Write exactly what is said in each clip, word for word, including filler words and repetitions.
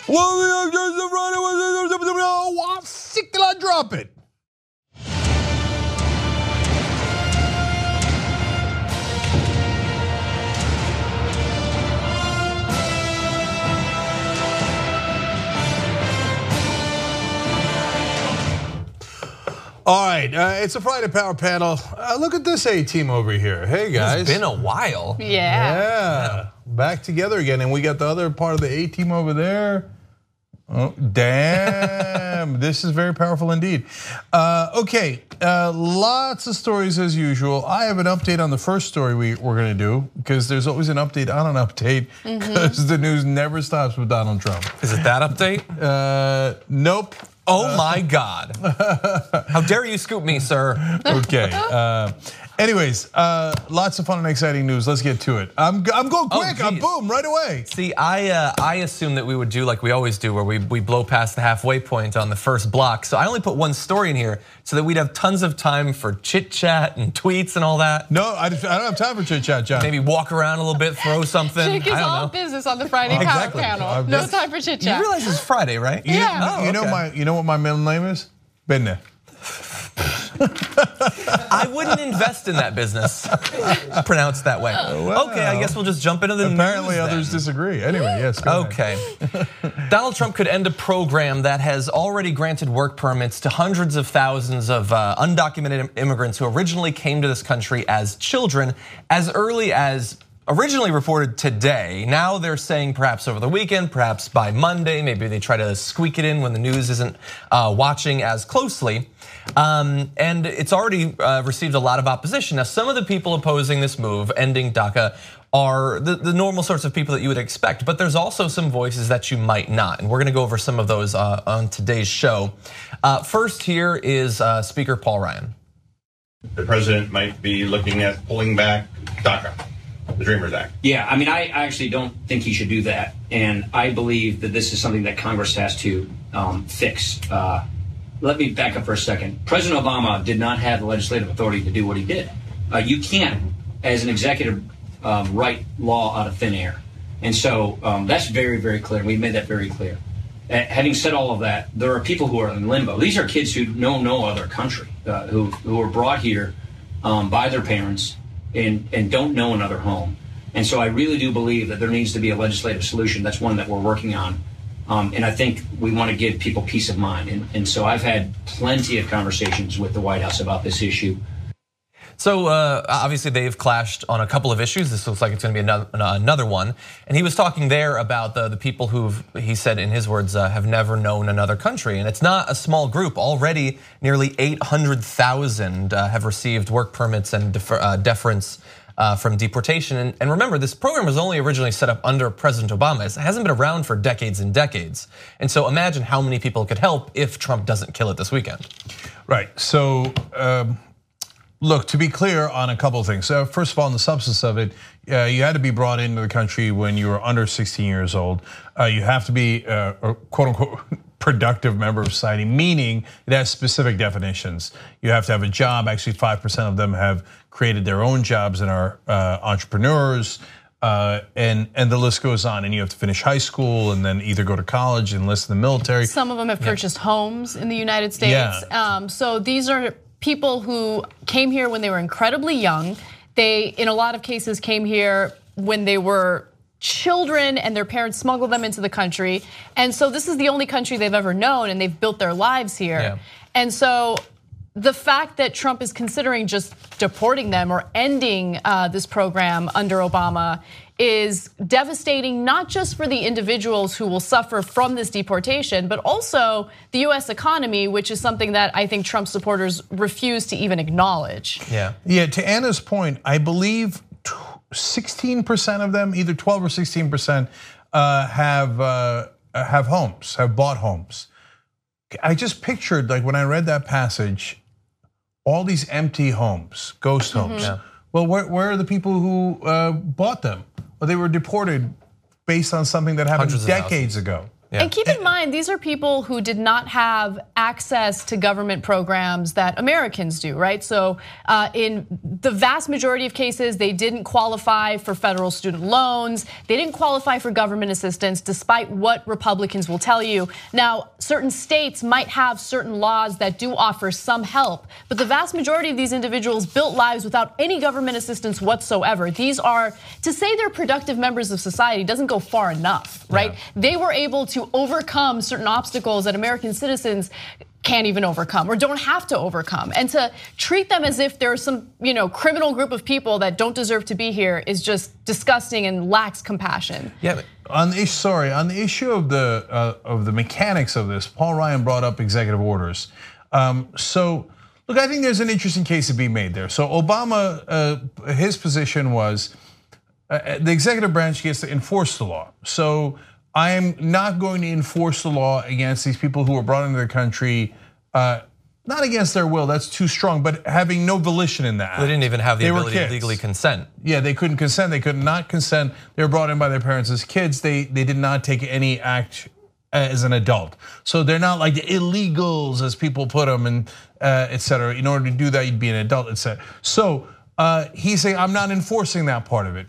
Well, drop it. All right, uh, it's a Friday Power Panel. Uh, look at this A-team over here. Hey, guys. It's been a while. Yeah. Yeah, back together again. And we got the other part of the A-team over there. Oh, damn, this is very powerful indeed. Uh, okay, uh, lots of stories as usual. I have an update on the first story we, we're gonna do, because there's always an update on an update, because mm-hmm. the news never stops with Donald Trump. Is it that update? Uh, nope. Oh my God. How dare you scoop me, sir? Okay. Uh, anyways, uh, lots of fun and exciting news. Let's get to it. I'm, I'm going quick. Oh, I'm boom, right away. See, I uh, I assumed that we would do like we always do, where we, we blow past the halfway point on the first block. So I only put one story in here so that we'd have tons of time for chit chat and tweets and all that. No, I, I don't have time for chit chat, John. Maybe walk around a little bit, throw something. Jake is I don't all know. business on the Friday Power Exactly. Panel. No time for chit chat. You realize it's Friday, right? You, Yeah. You, you Oh, know okay. my. You know what my middle name is? Benne. I wouldn't invest in that business. Pronounced that way. Well, okay, I guess we'll just jump into the Apparently news others then. disagree. Anyway, yes, go Okay. Donald Trump could end a program that has already granted work permits to hundreds of thousands of uh, undocumented immigrants who originally came to this country as children as early as originally reported today. Now they're saying perhaps over the weekend, perhaps by Monday. Maybe they try to squeak it in when the news isn't uh, watching as closely. Um, and it's already uh, received a lot of opposition. Now, some of the people opposing this move, ending DACA, are the, the normal sorts of people that you would expect, but there's also some voices that you might not. And we're gonna go over some of those uh, on today's show. Uh, first here is uh, Speaker Paul Ryan. The president might be looking at pulling back DACA, the Dreamers Act. Yeah, I mean, I actually don't think he should do that. And I believe that this is something that Congress has to um, fix. Uh, let me back up for a second. President Obama did not have the legislative authority to do what he did. Uh, you can't, as an executive, um, write law out of thin air. And so um, that's very, very clear. We've made that very clear. Uh, having said all of that, there are people who are in limbo. These are kids who know no other country, uh, who, who were brought here um, by their parents and, and don't know another home. And so I really do believe that there needs to be a legislative solution. That's one that we're working on. Um, and I think we want to give people peace of mind. And, and so I've had plenty of conversations with the White House about this issue. So uh, obviously they've clashed on a couple of issues. This looks like it's going to be another, another one. And he was talking there about the, the people who, he said in his words, uh, have never known another country. And it's not a small group. Already nearly eight hundred thousand uh, have received work permits and defer, uh, deference Uh, from deportation. And, and remember, this program was only originally set up under President Obama. It hasn't been around for decades and decades. And so imagine how many people it could help if Trump doesn't kill it this weekend. Right, so um, look, to be clear on a couple of things. So first of all, in the substance of it, uh, you had to be brought into the country when you were under sixteen years old. Uh, you have to be uh, a quote unquote productive member of society, meaning it has specific definitions. You have to have a job. Actually, five percent of them have created their own jobs and are uh, entrepreneurs, uh, and and the list goes on. And you have to finish high school and then either go to college, enlist in the military. Some of them have purchased yeah. homes in the United States. Yeah. Um, so these are people who came here when they were incredibly young. They, in a lot of cases, came here when they were children and their parents smuggled them into the country. And so this is the only country they've ever known, and they've built their lives here. Yeah. And so the fact that Trump is considering just deporting them or ending uh, this program under Obama is devastating, not just for the individuals who will suffer from this deportation, but also the U S economy, which is something that I think Trump supporters refuse to even acknowledge. Yeah. Yeah, to Anna's point, I believe sixteen percent of them, either twelve or sixteen percent, uh, have uh, have homes, have bought homes. I just pictured, like when I read that passage, all these empty homes, ghost homes. Mm-hmm. Yeah. Well, where, where are the people who uh, bought them? Well, they were deported based on something that happened decades ago. Yeah. And keep in mind, these are people who did not have access to government programs that Americans do, right? So uh, in the vast majority of cases, they didn't qualify for federal student loans. They didn't qualify for government assistance, despite what Republicans will tell you. Now, certain states might have certain laws that do offer some help, but the vast majority of these individuals built lives without any government assistance whatsoever. These are, to say they're productive members of society doesn't go far enough, right? Yeah. They were able to to overcome certain obstacles that American citizens can't even overcome or don't have to overcome. And to treat them as if they're some, you know, criminal group of people that don't deserve to be here is just disgusting and lacks compassion. Yeah, on the sorry, on the issue of the uh, of the mechanics of this, Paul Ryan brought up executive orders. Um, so look, I think there's an interesting case to be made there. So Obama, uh, his position was uh, the executive branch gets to enforce the law. So I'm not going to enforce the law against these people who were brought into the country, uh, not against their will, that's too strong, but having no volition in that. They didn't even have the ability to legally consent. Yeah, they couldn't consent, they could not consent. They were brought in by their parents as kids. They they did not take any act as an adult. So they're not like the illegals as people put them and uh, et cetera. In order to do that, you'd be an adult, et cetera. So uh, he's saying, I'm not enforcing that part of it.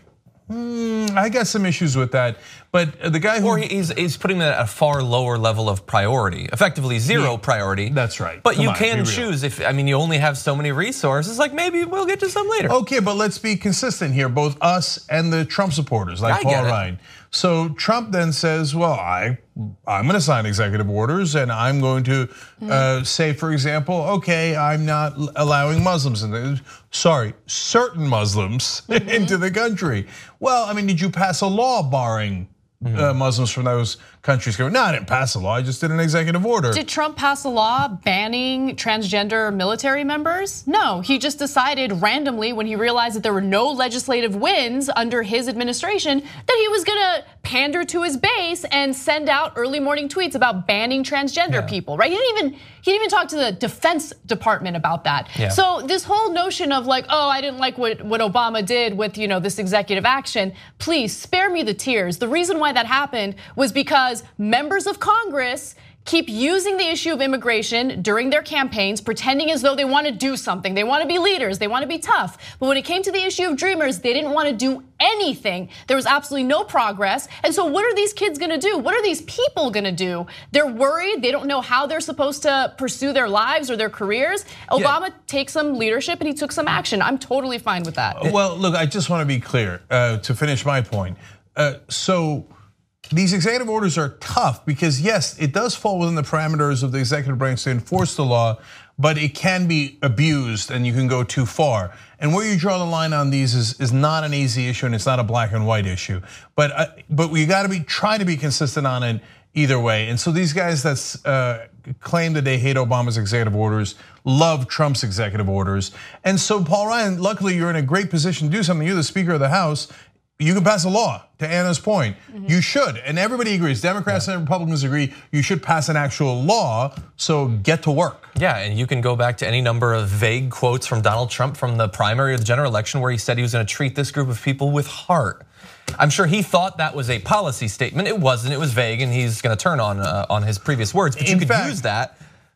Mm, I got some issues with that, but the guy who or he's he's putting that at a far lower level of priority, effectively zero yeah, priority. That's right. But Come you on, can choose if I mean you only have so many resources. Like maybe we'll get to some later. Okay, but let's be consistent here, both us and the Trump supporters, like I Paul Ryan. So Trump then says, "Well, I I'm going to sign executive orders, and I'm going to uh, say, for example, okay, I'm not allowing Muslims in the sorry, certain Muslims mm-hmm. into the country." Well, I mean, did you pass a law barring mm-hmm. uh, Muslims from those countries? No, I didn't pass a law. I just did an executive order. Did Trump pass a law banning transgender military members? No, he just decided randomly when he realized that there were no legislative wins under his administration that he was gonna pander to his base and send out early morning tweets about banning transgender yeah. people, right? He didn't even he didn't even talk to the Defense Department about that. Yeah. So this whole notion of like, oh, I didn't like what, what Obama did with, you know, this executive action, please spare me the tears. The reason why that happened was because members of Congress keep using the issue of immigration during their campaigns, pretending as though they want to do something. They want to be leaders, they want to be tough. But when it came to the issue of Dreamers, they didn't want to do anything. There was absolutely no progress. And so what are these kids gonna do? What are these people gonna do? They're worried, they don't know how they're supposed to pursue their lives or their careers. Obama yeah. takes some leadership and he took some action. I'm totally fine with that. Well, look, I just want to be clear uh, to finish my point. Uh, so, these executive orders are tough because yes, it does fall within the parameters of the executive branch to enforce the law, but it can be abused and you can go too far. And where you draw the line on these is, is not an easy issue and it's not a black and white issue. But uh, but we got to be try to be consistent on it either way. And so these guys that uh, claim that they hate Obama's executive orders love Trump's executive orders. And so Paul Ryan, luckily you're in a great position to do something. You're the Speaker of the House. You can pass a law, to Anna's point. Mm-hmm. You should, and everybody agrees, Democrats yeah. and Republicans agree, you should pass an actual law, so get to work. Yeah, and you can go back to any number of vague quotes from Donald Trump from the primary or the general election where he said he was gonna treat this group of people with heart. I'm sure he thought that was a policy statement. It wasn't, it was vague, and he's gonna turn on uh, on his previous words, but you In could fact, use that.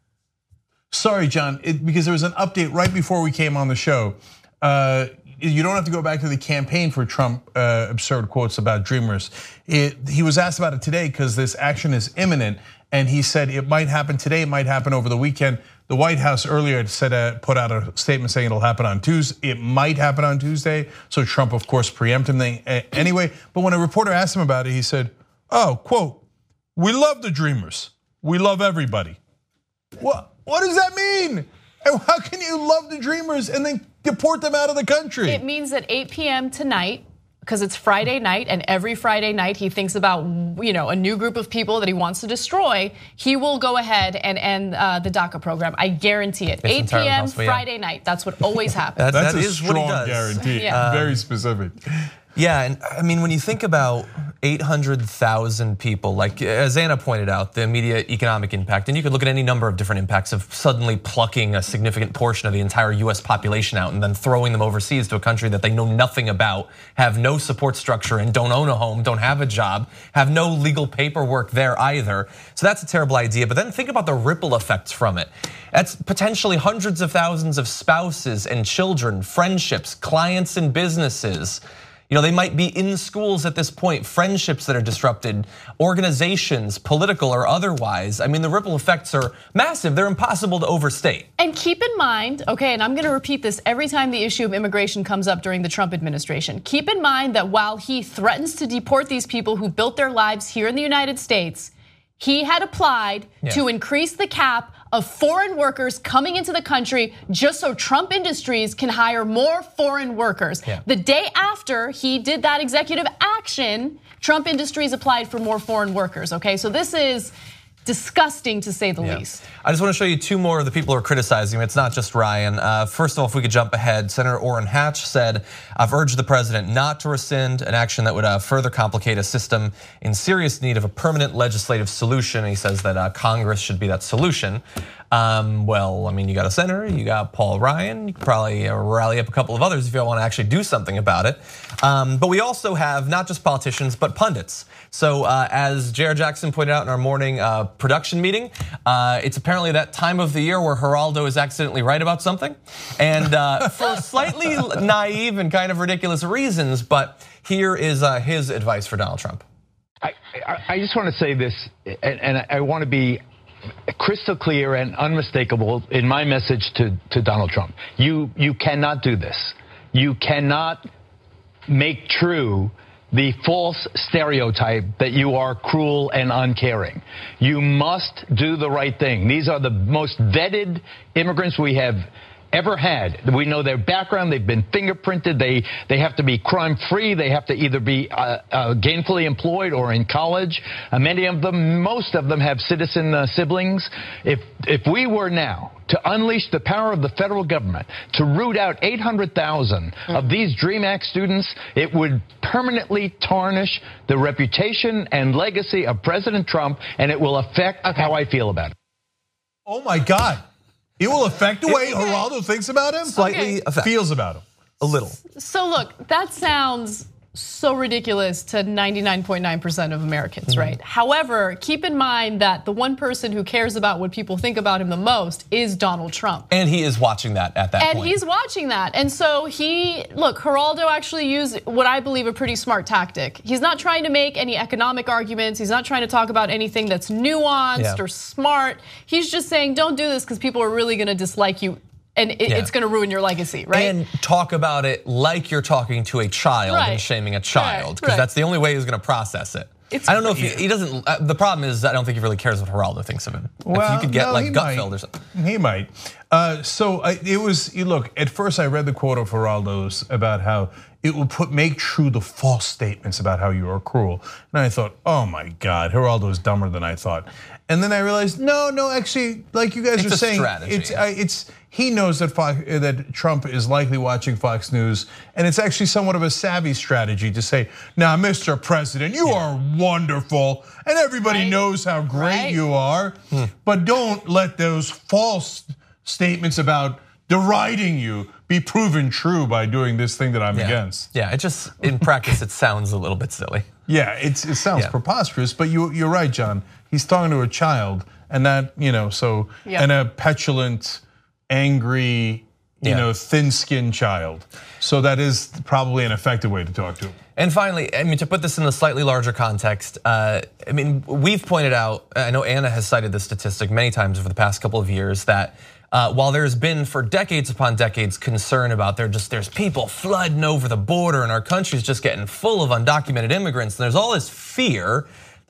Sorry, John, it, because there was an update right before we came on the show. Uh, You don't have to go back to the campaign for Trump uh, absurd quotes about Dreamers. It, he was asked about it today because this action is imminent, and he said it might happen today, it might happen over the weekend. The White House earlier said uh, put out a statement saying it'll happen on Tuesday. It might happen on Tuesday. So Trump, of course, preempted him anyway. But when a reporter asked him about it, he said, "Oh, quote, we love the Dreamers. We love everybody." What? What does that mean? And how can you love the Dreamers and then deport them out of the country? It means at eight p m tonight, because it's Friday night, and every Friday night he thinks about, you know, a new group of people that he wants to destroy, he will go ahead and end uh, the DACA program. I guarantee it. eight p m Friday night. That's what always happens. That's, that a is strong guarantee. Yeah. Very specific. Yeah, and I mean, when you think about eight hundred thousand people, like as Anna pointed out, the immediate economic impact, and you could look at any number of different impacts of suddenly plucking a significant portion of the entire U S population out and then throwing them overseas to a country that they know nothing about, have no support structure and don't own a home, don't have a job, have no legal paperwork there either. So that's a terrible idea, but then think about the ripple effects from it. That's potentially hundreds of thousands of spouses and children, friendships, clients and businesses. You know, they might be in schools at this point, friendships that are disrupted, organizations, political or otherwise. I mean, the ripple effects are massive. They're impossible to overstate. And keep in mind, okay, and I'm gonna repeat this every time the issue of immigration comes up during the Trump administration. Keep in mind that while he threatens to deport these people who built their lives here in the United States, he had applied yeah. to increase the cap of foreign workers coming into the country just so Trump Industries can hire more foreign workers. Yeah. The day after he did that executive action, Trump Industries applied for more foreign workers, okay? So this is disgusting to say the yeah. least. I just want to show you two more of the people who are criticizing him. It's not just Ryan. Uh, first of all, if we could jump ahead, Senator Orrin Hatch said, I've urged the president not to rescind an action that would uh, further complicate a system in serious need of a permanent legislative solution. He says that uh, Congress should be that solution. Um, well, I mean, you got a senator, you got Paul Ryan, you could probably rally up a couple of others if you want to actually do something about it. Um, but we also have not just politicians, but pundits. So uh, as J R Jackson pointed out in our morning uh, production meeting, uh, it's apparently that time of the year where Geraldo is accidentally right about something. And uh, for slightly naive and kind of ridiculous reasons, but here is uh, his advice for Donald Trump. I, I just want to say this, and, and I want to be crystal clear and unmistakable in my message to, to Donald Trump. You, you cannot do this. You cannot make true the false stereotype that you are cruel and uncaring. You must do the right thing. These are the most vetted immigrants we have ever had. We know their background. They've been fingerprinted. They they have to be crime-free. They have to either be uh, uh, gainfully employed or in college. Uh, many of them, most of them, have citizen uh, siblings. If if we were now to unleash the power of the federal government to root out eight hundred thousand mm-hmm. of these DREAM Act students, it would permanently tarnish the reputation and legacy of President Trump, and it will affect okay. how I feel about it. Oh my God. It will affect the way Geraldo thinks about him? Slightly okay. Feels about him. A little. So look, that sounds so ridiculous to ninety-nine point nine percent of Americans, mm-hmm. right? However, keep in mind that the one person who cares about what people think about him the most is Donald Trump. And he is watching that at that and point. And he's watching that. And so he, look, Geraldo actually used what I believe a pretty smart tactic. He's not trying to make any economic arguments. He's not trying to talk about anything that's nuanced yeah. or smart. He's just saying, don't do this because people are really gonna dislike you. And it, yeah. it's gonna ruin your legacy, right? And talk about it like you're talking to a child right. and shaming a child, because right. right. that's the only way he's gonna process it. It's I don't know if he, he doesn't, uh, the problem is I don't think he really cares what Geraldo thinks of him. Well, if you could get no, like Gutfeld or something. He might. Uh, so I, it was, you look, at first I read the quote of Geraldo's about how it will put make true the false statements about how you are cruel. And I thought, oh my God, Geraldo is dumber than I thought. And then I realized, no, no, actually, like you guys it's are saying, strategy, it's, yeah. it's, he knows that Fox, that Trump is likely watching Fox News, and it's actually somewhat of a savvy strategy to say, now, Mister President, you yeah. are wonderful, and everybody right. knows how great right. you are, hmm. but don't let those false statements about deriding you be proven true by doing this thing that I'm yeah. against. Yeah, it just, in practice, it sounds a little bit silly. Yeah, it's, it sounds yeah. preposterous, but you, you're right, John. He's talking to a child, and that, you know, so, yeah. and a petulant, angry, you yeah. know, thin-skinned child. So that is probably an effective way to talk to him. And finally, I mean, to put this in a slightly larger context, uh, I mean, we've pointed out, I know Anna has cited this statistic many times over the past couple of years, that uh, while there's been for decades upon decades concern about there just there's people flooding over the border and our country's just getting full of undocumented immigrants, and there's all this fear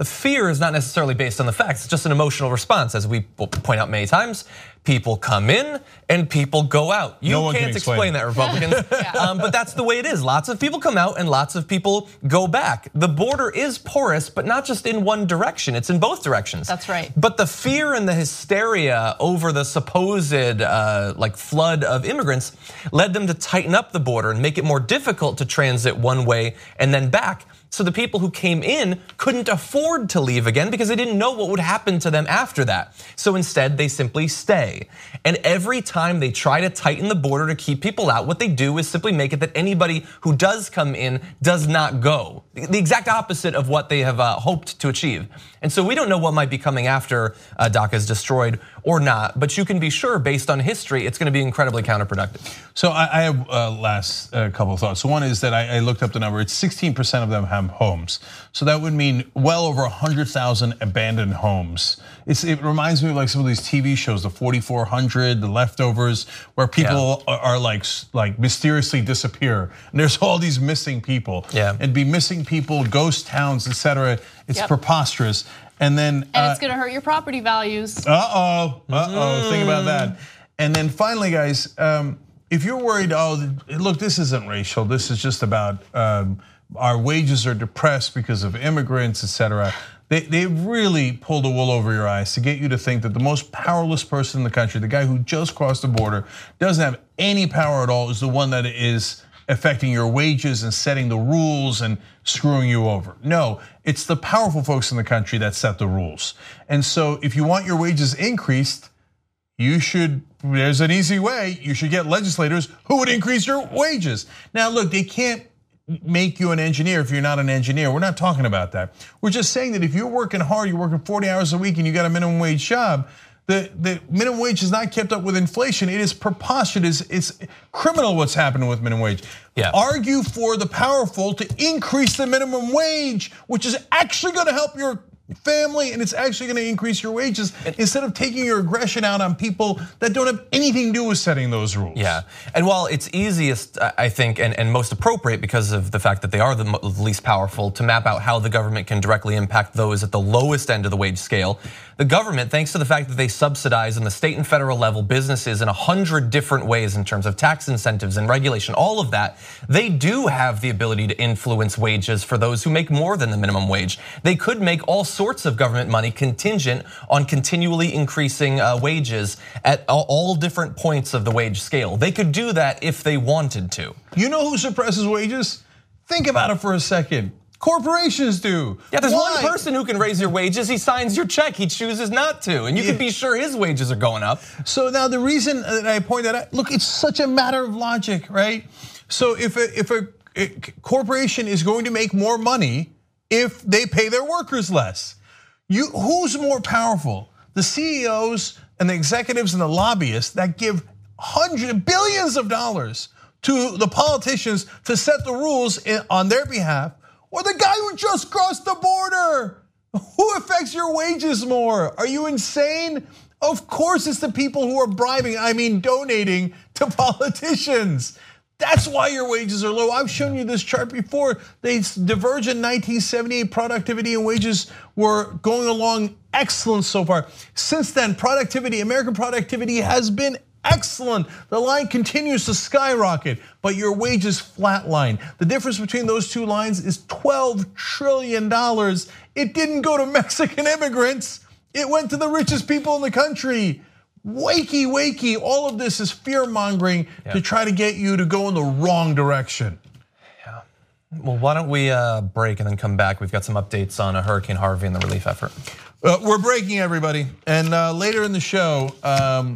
The fear is not necessarily based on the facts. It's just an emotional response. As we will point out many times, people come in and people go out. You no can't can explain. explain that, Republicans. yeah. um, but that's the way it is. Lots of people come out and lots of people go back. The border is porous, but not just in one direction. It's in both directions. That's right. But the fear and the hysteria over the supposed uh, like flood of immigrants led them to tighten up the border and make it more difficult to transit one way and then back. So the people who came in couldn't afford to leave again because they didn't know what would happen to them after that. So instead, they simply stay. And every time they try to tighten the border to keep people out, what they do is simply make it that anybody who does come in does not go. The exact opposite of what they have hoped to achieve. And so we don't know what might be coming after DACA is destroyed or not, but you can be sure based on history, it's gonna be incredibly counterproductive. So I have a last couple of thoughts. So one is that I looked up the number, it's sixteen percent of them have homes. So that would mean well over one hundred thousand abandoned homes. It's, it reminds me of like some of these T V shows, the forty-four hundred, the Leftovers, where people yeah. are like, like mysteriously disappear. And there's all these missing people. Yeah. And be missing people, ghost towns, et cetera. It's yep. preposterous. And then- And uh, it's gonna hurt your property values. Uh-oh, uh-oh, mm. think about that. And then finally, guys, um, if you're worried, oh, look, this isn't racial, this is just about um, our wages are depressed because of immigrants, et cetera. They, they really pulled the wool over your eyes to get you to think that the most powerless person in the country, the guy who just crossed the border, doesn't have any power at all, is the one that is affecting your wages and setting the rules and screwing you over. No, it's the powerful folks in the country that set the rules. And so if you want your wages increased, you should, there's an easy way, you should get legislators who would increase your wages. Now look, they can't make you an engineer if you're not an engineer. We're not talking about that. We're just saying that if you're working hard, you're working forty hours a week and you got a minimum wage job, the, the minimum wage has not kept up with inflation. It is preposterous, it's criminal what's happening with minimum wage. Yeah. Argue for the powerful to increase the minimum wage, which is actually gonna help your family and it's actually gonna increase your wages instead of taking your aggression out on people that don't have anything to do with setting those rules. Yeah, and while it's easiest, I think, and, and most appropriate because of the fact that they are the least powerful to map out how the government can directly impact those at the lowest end of the wage scale, the government, thanks to the fact that they subsidize on the state and federal level businesses in a hundred different ways in terms of tax incentives and regulation, all of that, they do have the ability to influence wages for those who make more than the minimum wage. They could make all sorts of government money contingent on continually increasing wages at all different points of the wage scale. They could do that if they wanted to. You know who suppresses wages? Think about it for a second. Corporations do. Yeah, there's Why? one person who can raise your wages. He signs your check. He chooses not to, and you yeah. can be sure his wages are going up. So now the reason that I point that out, look, it's such a matter of logic, right? So if a, if a, a corporation is going to make more money if they pay their workers less, you who's more powerful? The C E Os and the executives and the lobbyists that give hundreds, billions of dollars to the politicians to set the rules on their behalf, or the guy who just crossed the border? Who affects your wages more? Are you insane? Of course it's the people who are bribing, I mean donating to politicians. That's why your wages are low. I've shown you this chart before. They diverged in nineteen seventy-eight, productivity and wages were going along excellent so far. Since then, productivity, American productivity has been excellent. The line continues to skyrocket, but your wages flatline. The difference between those two lines is twelve trillion dollars. It didn't go to Mexican immigrants. It went to the richest people in the country. Wakey, wakey, all of this is fear mongering yeah. to try to get you to go in the wrong direction. Yeah. Well, why don't we break and then come back? We've got some updates on Hurricane Harvey and the relief effort. Uh, we're breaking, everybody. And uh, later in the show, um,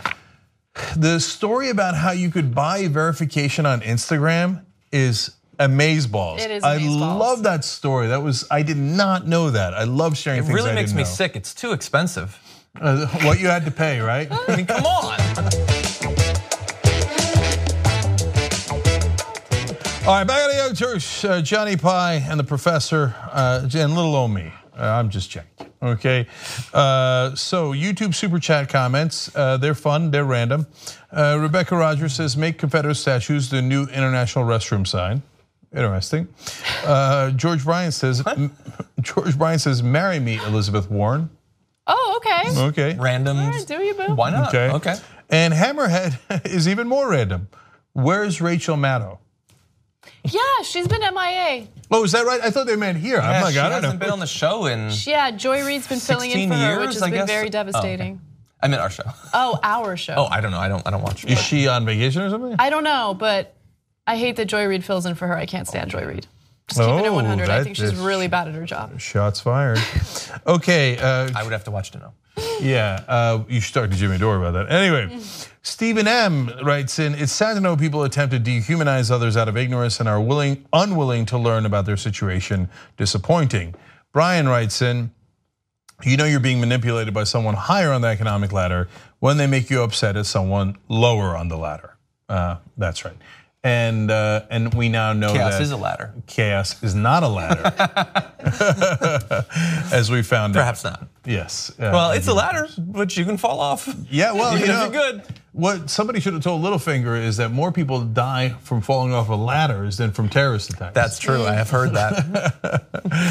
the story about how you could buy verification on Instagram is amazeballs. It is I amazeballs. love that story. That was, I did not know that. I love sharing it things I didn't know. It really makes me sick. It's too expensive. Uh, what you had to pay, right? I mean, come on. All right, back at the Young Turks, uh, Johnny Pie and the professor, uh, and little old me. Uh, I'm just checking, okay? Uh, so YouTube super chat comments, uh, they're fun, they're random. Uh, Rebecca Rogers says, make Confederate statues the new international restroom sign. interesting. Uh, George Bryan says, George Bryan says, marry me, Elizabeth Warren. Oh, okay. Okay. Random. All right, do you, boo? Why not? Okay. Okay. And Hammerhead is even more random. Where's Rachel Maddow? Yeah, she's been M I A. Oh, is that right? I thought they meant here. Yeah, I'm like, she I don't hasn't know. been on the show in. Yeah, Joy Reid's been filling in for her, years, which has I been guess? very Oh, devastating. okay. I meant our show. Oh, our show. Oh, I don't know. I don't. I don't watch. Is she on vacation or something? I don't know, but I hate that Joy Reid fills in for her. I can't stand Joy Reid. Just keeping it Oh, one hundred. I that think she's is- really bad at her job. Shots fired. Okay. Uh, I would have to watch to know. Yeah, uh, you should talk to Jimmy Dore about that. Anyway, Stephen M. writes in, it's sad to know people attempt to dehumanize others out of ignorance and are willing, unwilling to learn about their situation. Disappointing. Brian writes in, you know you're being manipulated by someone higher on the economic ladder when they make you upset as someone lower on the ladder. Uh, that's right. And uh, and we now know Chaos that is a ladder. chaos is not a ladder, as we found out. Perhaps not. Yes. Uh, Well, it's a ladder, but you can fall off. Yeah, well, Even you if know, you're good. what somebody should have told Littlefinger is that more people die from falling off of ladders than from terrorist attacks. That's true. I have heard that.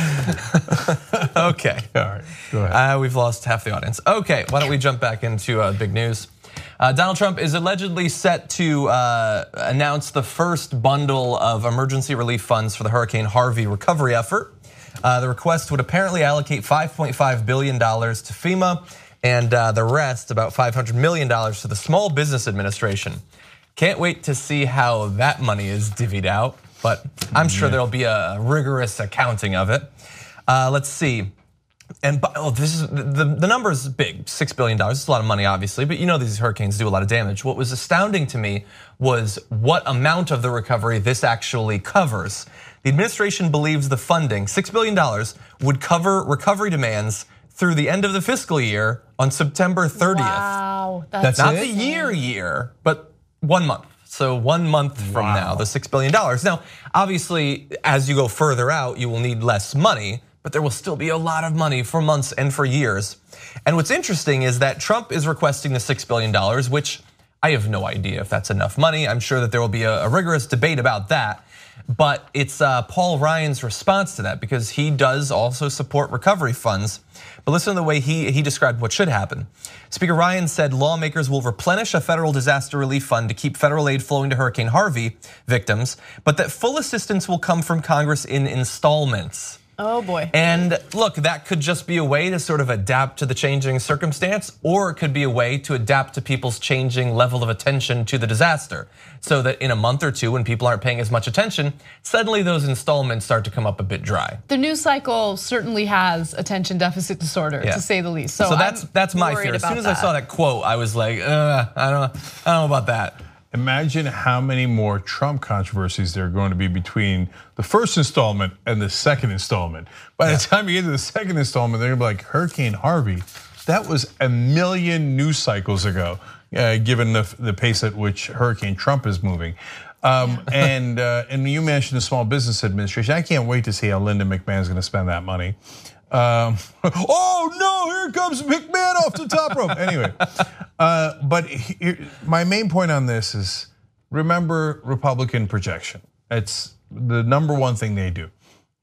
Okay. all right. Go ahead. Uh, we've lost half the audience. Okay, why don't we jump back into uh, big news? Uh, Donald Trump is allegedly set to uh, announce the first bundle of emergency relief funds for the Hurricane Harvey recovery effort. Uh, the request would apparently allocate five point five billion dollars to FEMA and uh, the rest, about five hundred million dollars, to the Small Business Administration. Can't wait to see how that money is divvied out, but I'm sure there'll be a rigorous accounting of it. Uh, let's see. And oh, this is the, the number is big, six billion dollars. It's a lot of money, obviously, but you know these hurricanes do a lot of damage. What was astounding to me was what amount of the recovery this actually covers. The administration believes the funding, six billion dollars, would cover recovery demands through the end of the fiscal year on September thirtieth. Wow, That's Not it? the year year, but one month. So one month from now, the six billion dollars. Now, obviously, as you go further out, you will need less money, but there will still be a lot of money for months and for years. And what's interesting is that Trump is requesting the six billion dollars, which I have no idea if that's enough money. I'm sure that there will be a rigorous debate about that. But it's uh, Paul Ryan's response to that, because he does also support recovery funds. But listen to the way he, he described what should happen. Speaker Ryan said lawmakers will replenish a federal disaster relief fund to keep federal aid flowing to Hurricane Harvey victims, but that full assistance will come from Congress in installments. Oh boy. And look, that could just be a way to sort of adapt to the changing circumstance, or it could be a way to adapt to people's changing level of attention to the disaster. So that in a month or two, when people aren't paying as much attention, suddenly those installments start to come up a bit dry. The news cycle certainly has attention deficit disorder, Yeah. to say the least. So, So that's I'm that's my worried fear. As about soon as I that. saw that quote, I was like, uh, I don't, I don't know about that. Imagine how many more Trump controversies there are going to be between the first installment and the second installment. By the time you get to the second installment, they're gonna be like, Hurricane Harvey, that was a million news cycles ago, uh, given the, the pace at which Hurricane Trump is moving. Um, and uh, and you mentioned the Small Business Administration. I can't wait to see how Linda McMahon's gonna spend that money. Um, oh no, here comes McMahon off the top rope. Anyway, uh, but here, my main point on this is, remember Republican projection. It's the number one thing they do.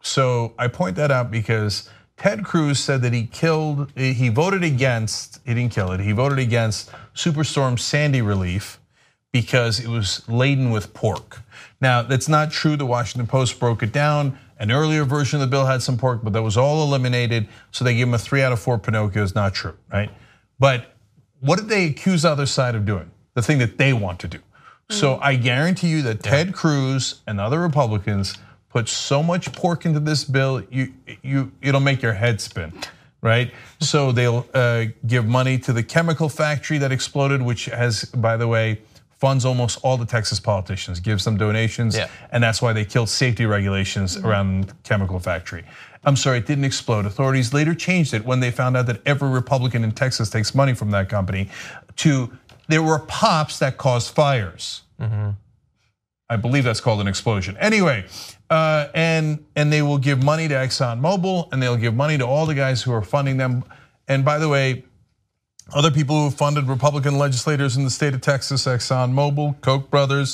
So I point that out because Ted Cruz said that he killed, he voted against, he didn't kill it, he voted against Superstorm Sandy relief because it was laden with pork. Now, that's not true. The Washington Post broke it down. An earlier version of the bill had some pork, but that was all eliminated. So they gave him a three out of four Pinocchios. Not true, right? But what did they accuse the other side of doing? The thing that they want to do. So I guarantee you that Ted Cruz and other Republicans put so much pork into this bill, you, you, it'll make your head spin, right? So they'll uh, give money to the chemical factory that exploded, which has, by the way, funds almost all the Texas politicians, gives them donations, Yeah. and that's why they killed safety regulations around the chemical factory. I'm sorry, it didn't explode. Authorities later changed it when they found out that every Republican in Texas takes money from that company to, there were pops that caused fires. Mm-hmm. I believe that's called an explosion. Anyway, uh, and and they will give money to ExxonMobil, and they'll give money to all the guys who are funding them. And by the way, other people who have funded Republican legislators in the state of Texas, ExxonMobil, Koch brothers,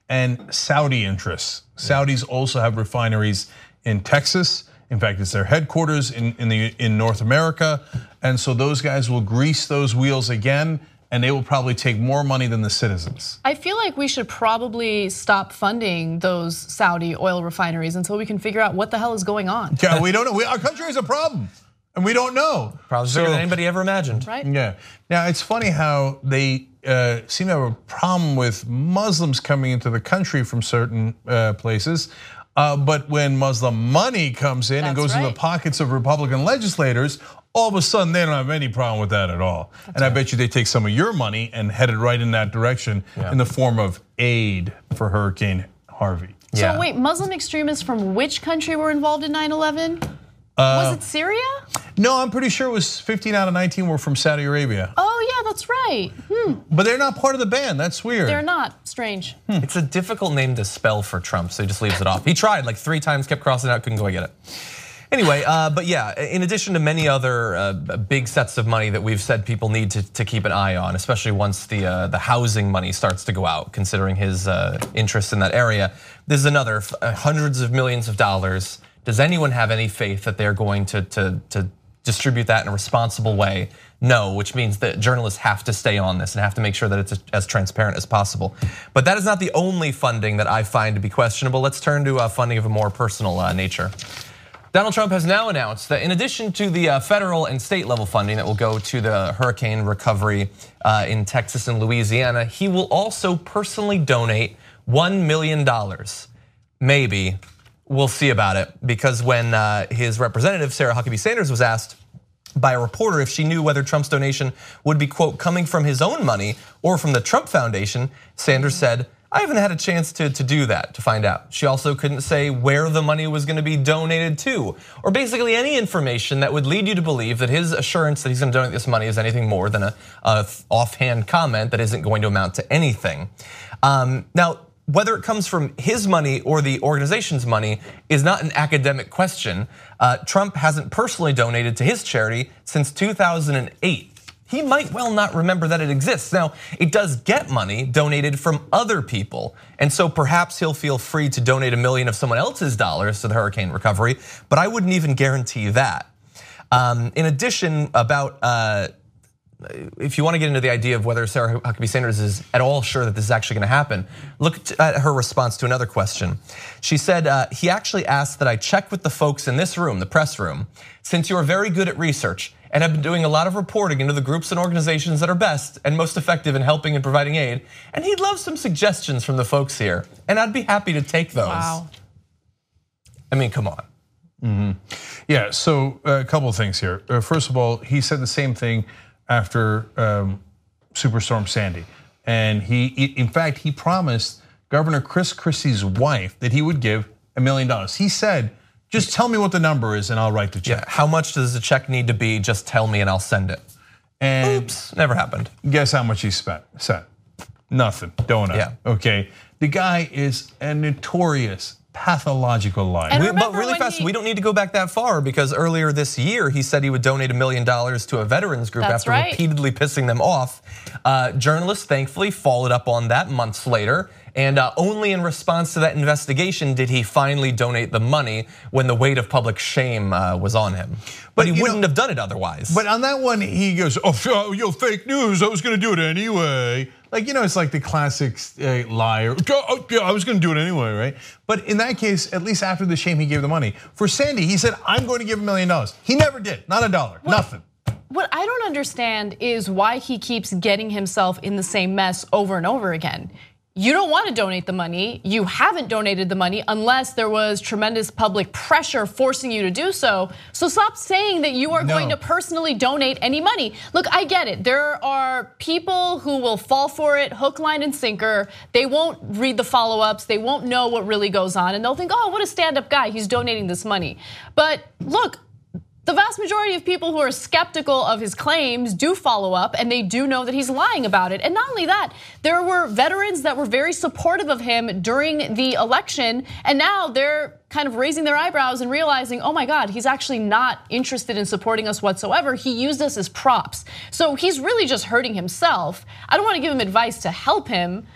and Saudi interests. Saudis also have refineries in Texas. In fact, it's their headquarters in, in, the, in North America. And so those guys will grease those wheels again, and they will probably take more money than the citizens. I feel like we should probably stop funding those Saudi oil refineries until we can figure out what the hell is going on. Yeah, we don't know. We, our country has a problem, and we don't know. Probably so, bigger than anybody ever imagined. Right? Yeah. Now, it's funny how they uh, seem to have a problem with Muslims coming into the country from certain uh, places. Uh, but when Muslim money comes in That's and goes right. in the pockets of Republican legislators, all of a sudden they don't have any problem with that at all. That's and I right. bet you they take some of your money and head it right in that direction yeah. in the form of aid for Hurricane Harvey. So Yeah. wait, Muslim extremists from which country were involved in nine eleven? Was it Syria? No, I'm pretty sure it was fifteen out of nineteen were from Saudi Arabia. Oh yeah, that's right. Hmm. But they're not part of the ban. That's weird. They're not. Strange. Hmm. It's a difficult name to spell for Trump, so he just leaves it off. He tried like three times, kept crossing it out, couldn't go get it. Anyway, uh, but yeah, in addition to many other uh, big sets of money that we've said people need to, to keep an eye on, especially once the uh, the housing money starts to go out, considering his uh, interest in that area, this is another hundreds of millions of dollars. Does anyone have any faith that they're going to, to, to distribute that in a responsible way? No, which means that journalists have to stay on this and have to make sure that it's as transparent as possible. But that is not the only funding that I find to be questionable. Let's turn to funding of a more personal nature. Donald Trump has now announced that in addition to the federal and state level funding that will go to the hurricane recovery in Texas and Louisiana, he will also personally donate one million dollars. Maybe. We'll see about it, because when his representative, Sarah Huckabee Sanders, was asked by a reporter if she knew whether Trump's donation would be, quote, coming from his own money or from the Trump Foundation, Sanders said, I haven't had a chance to, to do that, to find out. She also couldn't say where the money was gonna be donated to, or basically any information that would lead you to believe that his assurance that he's gonna donate this money is anything more than a, a offhand comment that isn't going to amount to anything. Um, now, whether it comes from his money or the organization's money is not an academic question. Uh, Trump hasn't personally donated to his charity since two thousand eight. He might well not remember that it exists. Now, it does get money donated from other people, and so perhaps he'll feel free to donate a million of someone else's dollars to the hurricane recovery, but I wouldn't even guarantee that. Um, in addition, about uh, if you want to get into the idea of whether Sarah Huckabee Sanders is at all sure that this is actually going to happen, look at her response to another question. She said, uh, he actually asked that I check with the folks in this room, the press room, since you are very good at research and have been doing a lot of reporting into the groups and organizations that are best and most effective in helping and providing aid, and he'd love some suggestions from the folks here, and I'd be happy to take those. Wow. I mean, come on. Mm-hmm. Yeah, so a couple of things here. First of all, he said the same thing after um, Superstorm Sandy. And he, in fact, he promised Governor Chris Christie's wife that he would give a million dollars. He said, just tell me what the number is and I'll write the check. Yeah, how much does the check need to be? Just tell me and I'll send it. And oops, never happened. Guess how much he spent, said? Nothing, donut, yeah. Okay. The guy is a notorious pathological liar. We, but really fast, he, we don't need to go back that far, because earlier this year he said he would donate a million dollars to a veterans group after right. repeatedly pissing them off. Uh, journalists thankfully followed up on that months later, and uh, only in response to that investigation did he finally donate the money when the weight of public shame uh, was on him. But, but he wouldn't know, have done it otherwise. But on that one, he goes, oh, yo, fake news, I was gonna do it anyway. Like, you know, it's like the classic uh, liar. Oh, yeah, I was gonna do it anyway, right? But in that case, at least after the shame, he gave the money. For Sandy, he said, I'm going to give a million dollars. He never did, not a dollar, what, nothing. What I don't understand is why he keeps getting himself in the same mess over and over again. You don't want to donate the money. You haven't donated the money unless there was tremendous public pressure forcing you to do so. So stop saying that you are no. going to personally donate any money. Look, I get it. There are people who will fall for it hook, line, and sinker. They won't read the follow-ups. They won't know what really goes on. And they'll think, oh, what a stand-up guy. He's donating this money. But look, the vast majority of people who are skeptical of his claims do follow up, and they do know that he's lying about it. And not only that, there were veterans that were very supportive of him during the election, and now they're kind of raising their eyebrows and realizing, oh my God, he's actually not interested in supporting us whatsoever. He used us as props. So he's really just hurting himself. I don't want to give him advice to help him,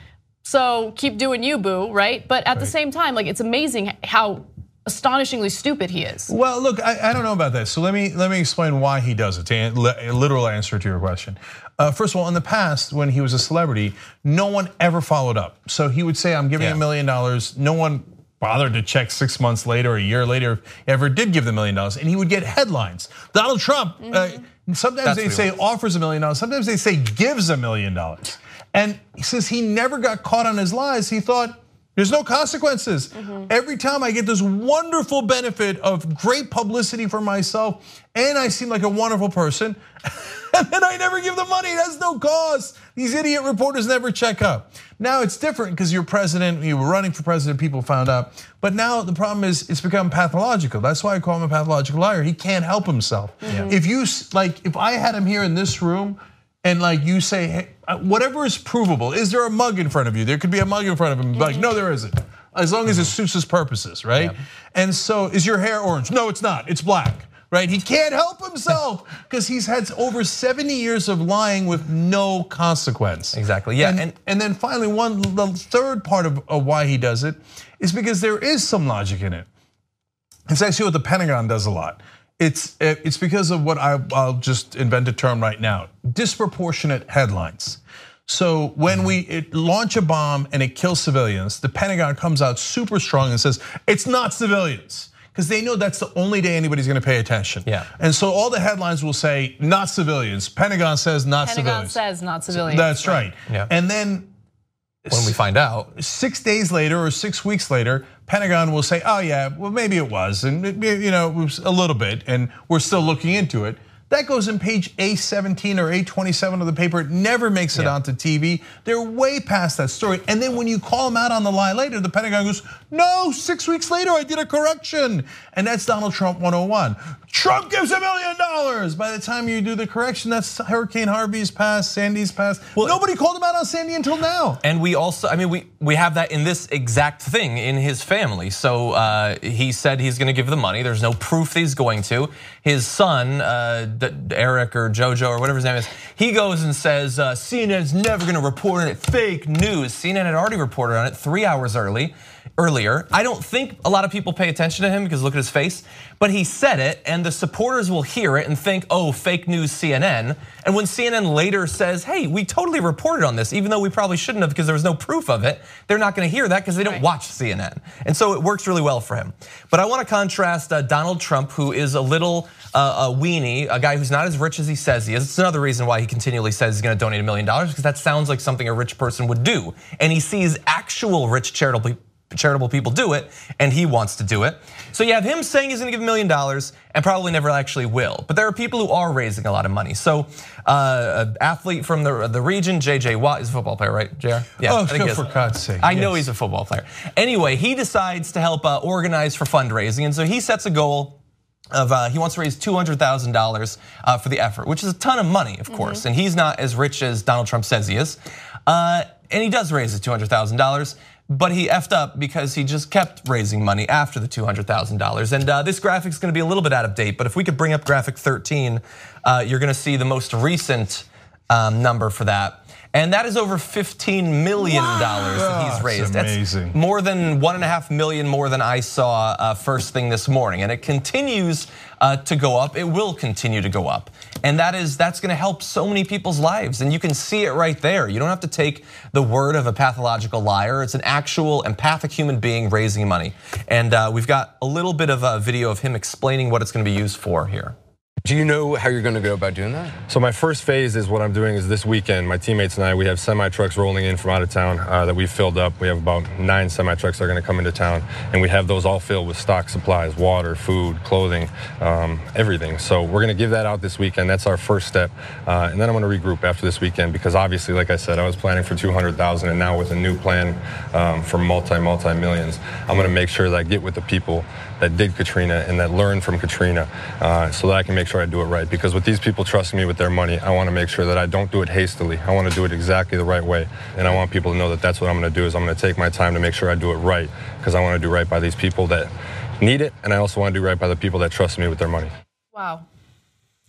So keep doing you, boo, right? But at right. the same time, like it's amazing how astonishingly stupid he is. Well, look, I, I don't know about this. So let me let me explain why he does it. A literal answer to your question. Uh, first of all, in the past, when he was a celebrity, no one ever followed up. So he would say, "I'm giving a million dollars." No one bothered to check six months later, or a year later, if he ever did give the million dollars, and he would get headlines. Donald Trump. Mm-hmm. uh, sometimes That's they say offers a million dollars. Sometimes they say gives a million dollars. And since he never got caught on his lies, he thought, there's no consequences. Mm-hmm. Every time I get this wonderful benefit of great publicity for myself, and I seem like a wonderful person, and then I never give the money, that's no cost. These idiot reporters never check up. Now it's different because you're president, you were running for president, people found out. But now the problem is it's become pathological. That's why I call him a pathological liar. He can't help himself. Mm-hmm. If you, like, if I had him here in this room, and like you say, hey, whatever is provable, is there a mug in front of you? There could be a mug in front of him. Like, no, there isn't. As long as it suits his purposes, right? Yeah. And so, is your hair orange? No, it's not. It's black, right? He can't help himself because he's had over seventy years of lying with no consequence. Exactly. Yeah. And and, and then finally, one the third part of, of why he does it is because there is some logic in it. It's actually what the Pentagon does a lot. It's it's because of what I, I'll just invent a term right now: disproportionate headlines. So when we it launch a bomb and it kills civilians, the Pentagon comes out super strong and says it's not civilians, because they know that's the only day anybody's going to pay attention. Yeah. And so all the headlines will say not civilians. Pentagon says not Pentagon civilians. Pentagon says not civilians. That's right. right. Yeah. And then when we find out, six days later or six weeks later, Pentagon will say, "Oh yeah, well maybe it was, and you know it was a little bit, and we're still looking into it." That goes in page A seventeen or A twenty-seven of the paper. It never makes it yeah. onto T V. They're way past that story. And then when you call them out on the lie later, the Pentagon goes, "No, six weeks later I did a correction." And that's Donald Trump one oh one. Trump gives a million dollars. By the time you do the correction, that's Hurricane Harvey's passed, Sandy's passed. Well, nobody called him out on Sandy until now. And we also, I mean, we we have that in this exact thing in his family. So uh, he said he's going to give the money. There's no proof that he's going to. His son, uh, Eric or Jojo or whatever his name is, he goes and says uh, C N N's never going to report on it. Fake news. C N N had already reported on it three hours early. Earlier, I don't think a lot of people pay attention to him because look at his face, but he said it, and the supporters will hear it and think, "Oh, fake news, C N N." And when C N N later says, "Hey, we totally reported on this, even though we probably shouldn't have because there was no proof of it," they're not going to hear that because they don't right. watch C N N. And so it works really well for him. But I want to contrast uh, Donald Trump, who is a little uh, a weenie, a guy who's not as rich as he says he is. It's another reason why he continually says he's going to donate a million dollars, because that sounds like something a rich person would do. And he sees actual rich charitable charitable people do it, and he wants to do it. So you have him saying he's gonna give a million dollars and probably never actually will. But there are people who are raising a lot of money. So uh, an athlete from the, the region, J J Watt, is a football player, right, J R? Yeah, oh, I think for God's sake. I yes. know he's a football player. Anyway, he decides to help uh, organize for fundraising, and so he sets a goal of uh, he wants to raise two hundred thousand dollars uh, for the effort, which is a ton of money, of course. Mm-hmm. And he's not as rich as Donald Trump says he is. Uh, and he does raise the two hundred thousand dollars. But he effed up because he just kept raising money after the two hundred thousand dollars. And uh, this graphic's gonna be a little bit out of date, but if we could bring up graphic thirteen, uh, you're gonna see the most recent um, number for that. And that is over fifteen million dollars wow. that he's raised. That's amazing. That's more than one and a half million more than I saw uh, first thing this morning. And it continues uh, to go up. It will continue to go up. And that is that's gonna help so many people's lives. And you can see it right there. You don't have to take the word of a pathological liar. It's an actual empathic human being raising money. And uh, we've got a little bit of a video of him explaining what it's gonna be used for here. Do you know how you're going to go about doing that? So my first phase is what I'm doing is this weekend, my teammates and I, we have semi trucks rolling in from out of town uh, that we've filled up. We have about nine semi trucks that are going to come into town, and we have those all filled with stock supplies, water, food, clothing, um, everything. So we're going to give that out this weekend. That's our first step. Uh, and then I'm going to regroup after this weekend because obviously, like I said, I was planning for two hundred thousand, and now with a new plan um, for multi, multi millions, I'm going to make sure that I get with the people that did Katrina and that learned from Katrina uh, so that I can make sure I do it right. Because with these people trusting me with their money, I want to make sure that I don't do it hastily. I want to do it exactly the right way. And I want people to know that that's what I'm going to do is I'm going to take my time to make sure I do it right because I want to do right by these people that need it. And I also want to do right by the people that trust me with their money. Wow.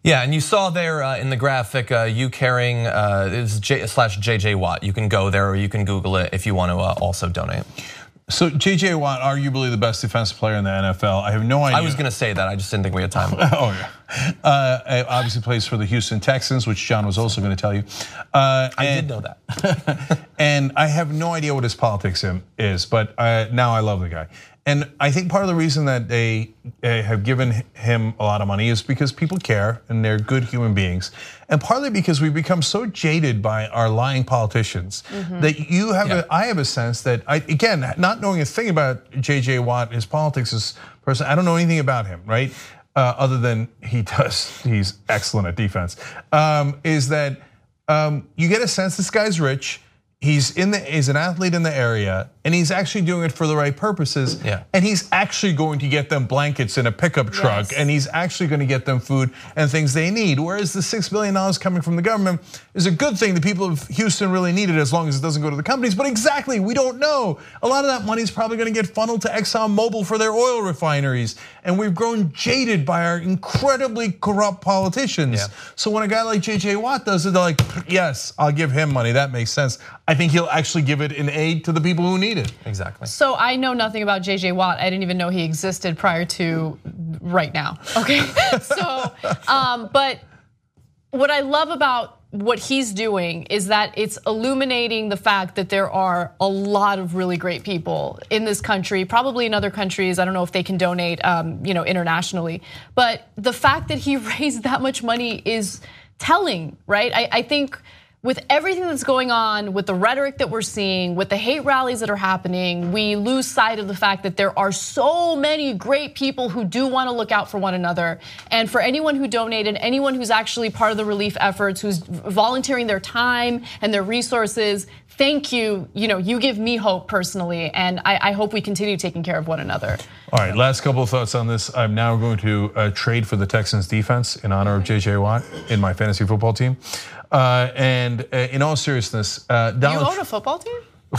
Yeah, and you saw there uh, in the graphic, uh, you carrying uh, it was J, slash J J Watt. You can go there or you can Google it if you want to uh, also donate. So J J Watt, arguably the best defensive player in the N F L. I have no idea. I was going to say that. I just didn't think we had time. Oh yeah. Uh, obviously plays for the Houston Texans, which John was also going to tell you. Uh, I and, did know that. And I have no idea what his politics is, but uh, now I love the guy. And I think part of the reason that they have given him a lot of money is because people care and they're good human beings. And partly because we've become so jaded by our lying politicians mm-hmm. that you have, yeah. a, I have a sense that, I, again, not knowing a thing about J J Watt, his politics, his person, I don't know anything about him, right? Uh, other than he does, he's excellent at defense, um, is that um, you get a sense this guy's rich. He's in the he's an athlete in the area, and he's actually doing it for the right purposes. Yeah. And he's actually going to get them blankets in a pickup truck, yes. and he's actually going to get them food and things they need. Whereas the six billion dollars coming from the government is a good thing. The people of Houston really need it as long as it doesn't go to the companies. But exactly, we don't know. A lot of that money is probably going to get funneled to ExxonMobil for their oil refineries. And we've grown jaded by our incredibly corrupt politicians. Yeah. So when a guy like J J Watt does it, they're like, yes, I'll give him money. That makes sense. I think he'll actually give it in aid to the people who need it. Exactly. So I know nothing about J J Watt. I didn't even know he existed prior to right now. Okay. so, um, but what I love about what he's doing is that it's illuminating the fact that there are a lot of really great people in this country, probably in other countries. I don't know if they can donate, um, you know, internationally. But the fact that he raised that much money is telling, right? I, I think. With everything that's going on, with the rhetoric that we're seeing, with the hate rallies that are happening, we lose sight of the fact that there are so many great people who do want to look out for one another. And for anyone who donated, anyone who's actually part of the relief efforts, who's volunteering their time and their resources, thank you. You know, you give me hope personally, and I, I hope we continue taking care of one another. All right, last couple of thoughts on this. I'm now going to uh, trade for the Texans defense in honor of J J Watt in my fantasy football team. Uh, and uh, in all seriousness, uh, Donald. You own a football team?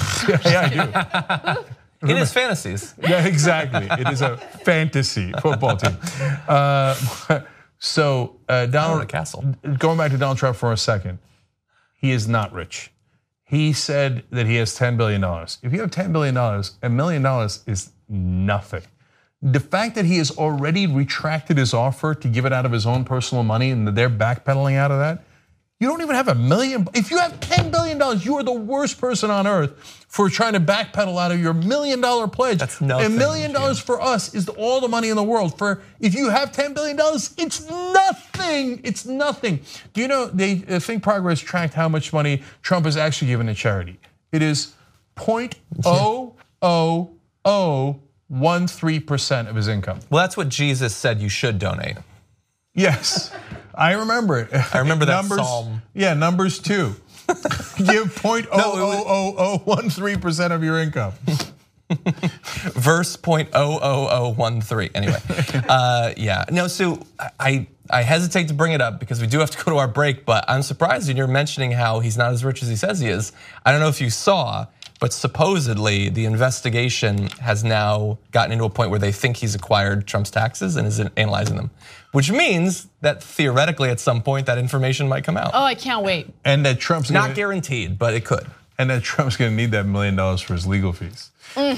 Yeah, I do. In his fantasies. Yeah, exactly. It is a fantasy football team. Uh, so uh, Donald, Castle. Going back to Donald Trump for a second, he is not rich. He said that he has ten billion dollars. If you have ten billion dollars, a million dollars is nothing. The fact that he has already retracted his offer to give it out of his own personal money and that they're backpedaling out of that, you don't even have a million. If you have ten billion dollars, you are the worst person on earth for trying to backpedal out of your million dollar pledge. That's nothing. A million dollars for us is all the money in the world. For if you have ten billion dollars, it's nothing. It's nothing. Do you know, they Think Progress tracked how much money Trump has actually given to charity. It is zero point zero zero zero one three percent of his income. Well, that's what Jesus said you should donate. Yes, I remember it. I remember that numbers, psalm. Yeah, Numbers two. Give zero point zero zero zero zero one three percent of your income. Verse zero point zero zero zero one three. Anyway, uh, yeah. No, so I I hesitate to bring it up because we do have to go to our break. But I'm surprised when you're mentioning how he's not as rich as he says he is. I don't know if you saw, but supposedly the investigation has now gotten into a point where they think he's acquired Trump's taxes and is analyzing them, which means that theoretically at some point that information might come out. Oh, I can't wait. And that Trump's not gonna, guaranteed, but it could. And that Trump's going to need that million dollars for his legal fees. Mm.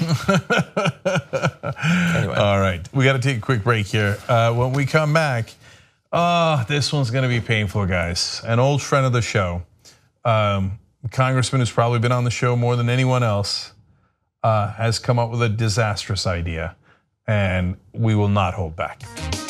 Anyway. All right, we got to take a quick break here. Uh, when we come back, oh, this one's going to be painful, guys. An old friend of the show, um, a congressman who's probably been on the show more than anyone else, uh, has come up with a disastrous idea, and we will not hold back.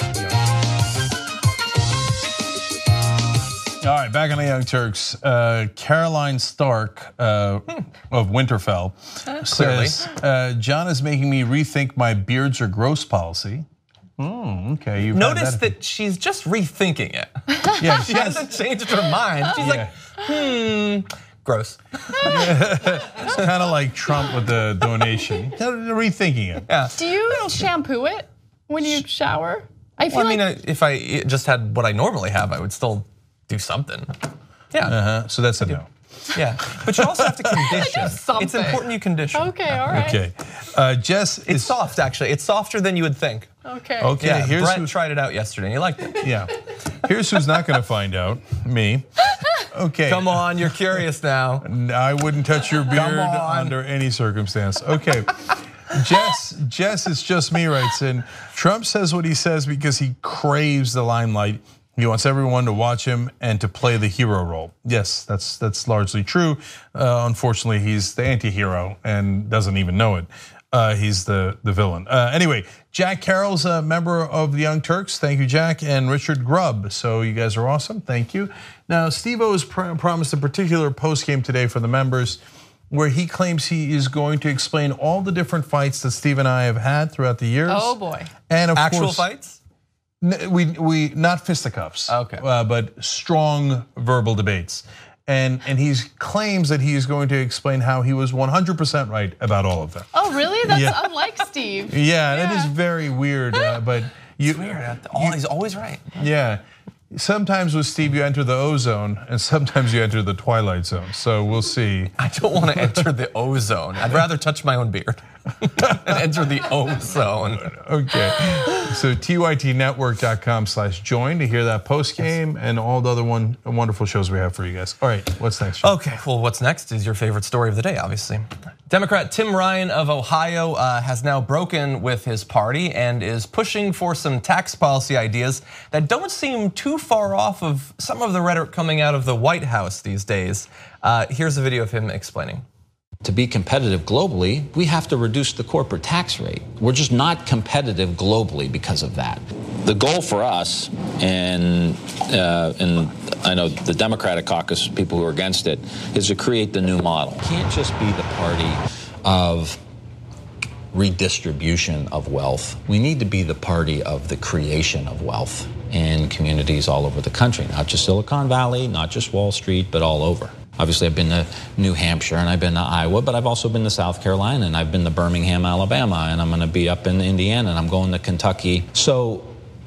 All right, back on the Young Turks. Uh, Caroline Stark uh, hmm. of Winterfell uh, says, uh, John is making me rethink my beards are gross policy. Mm, okay, you've Notice that, that she's just rethinking it. Yeah, she hasn't changed her mind. She's yeah. like, hmm, gross. It's kind of like Trump with the donation. Rethinking it. Yeah. Do you shampoo it when you shower? I feel well, I mean, like if I just had what I normally have, I would still do something. Yeah. Uh-huh. So that's a no. Yeah, but you also have to condition. It's important you condition. Okay, all right. Okay, uh, Jess, it's soft actually. It's softer than you would think. Okay. Okay. Yeah, here's Brett who, tried it out yesterday and he liked it. Yeah. Here's who's not going to find out: me. Okay. Come on, you're curious now. I wouldn't touch your beard under any circumstance. Okay. Jess, Jess, it's just me writes in, Trump says what he says because he craves the limelight. He wants everyone to watch him and to play the hero role. Yes, that's that's largely true. Uh, unfortunately, he's the anti-hero and doesn't even know it. Uh, he's the, the villain. Uh, anyway, Jack Carroll's a member of the Young Turks. Thank you, Jack. And Richard Grubb. So you guys are awesome. Thank you. Now, Steve-O has pr- promised a particular post game today for the members where he claims he is going to explain all the different fights that Steve and I have had throughout the years. Oh boy. And of Actual course, fights? We, we not fisticuffs, okay. uh, but strong verbal debates. And, and he claims that he is going to explain how he was one hundred percent right about all of them. Oh, really? That's Yeah. unlike Steve. Yeah, that is very weird. Uh, but you, It's weird. You, he's always right. Yeah. Sometimes with Steve, you enter the ozone, and sometimes you enter the twilight zone. So we'll see. I don't want to enter the ozone. I'd rather touch my own beard than enter the ozone. Okay. So T Y T network dot com slash join to hear that post game and all the other one wonderful shows we have for you guys. All right, what's next, Sean? Okay, well, what's next is your favorite story of the day, obviously. Democrat Tim Ryan of Ohio uh, has now broken with his party and is pushing for some tax policy ideas that don't seem too far off of some of the rhetoric coming out of the White House these days. Uh, here's a video of him explaining. To be competitive globally, we have to reduce the corporate tax rate. We're just not competitive globally because of that. The goal for us, and uh, and I know the Democratic caucus, people who are against it, is to create the new model. It can't just be the party of redistribution of wealth. We need to be the party of the creation of wealth in communities all over the country, not just Silicon Valley, not just Wall Street, but all over. Obviously, I've been to New Hampshire and I've been to Iowa, but I've also been to South Carolina and I've been to Birmingham, Alabama, and I'm going to be up in Indiana and I'm going to Kentucky. So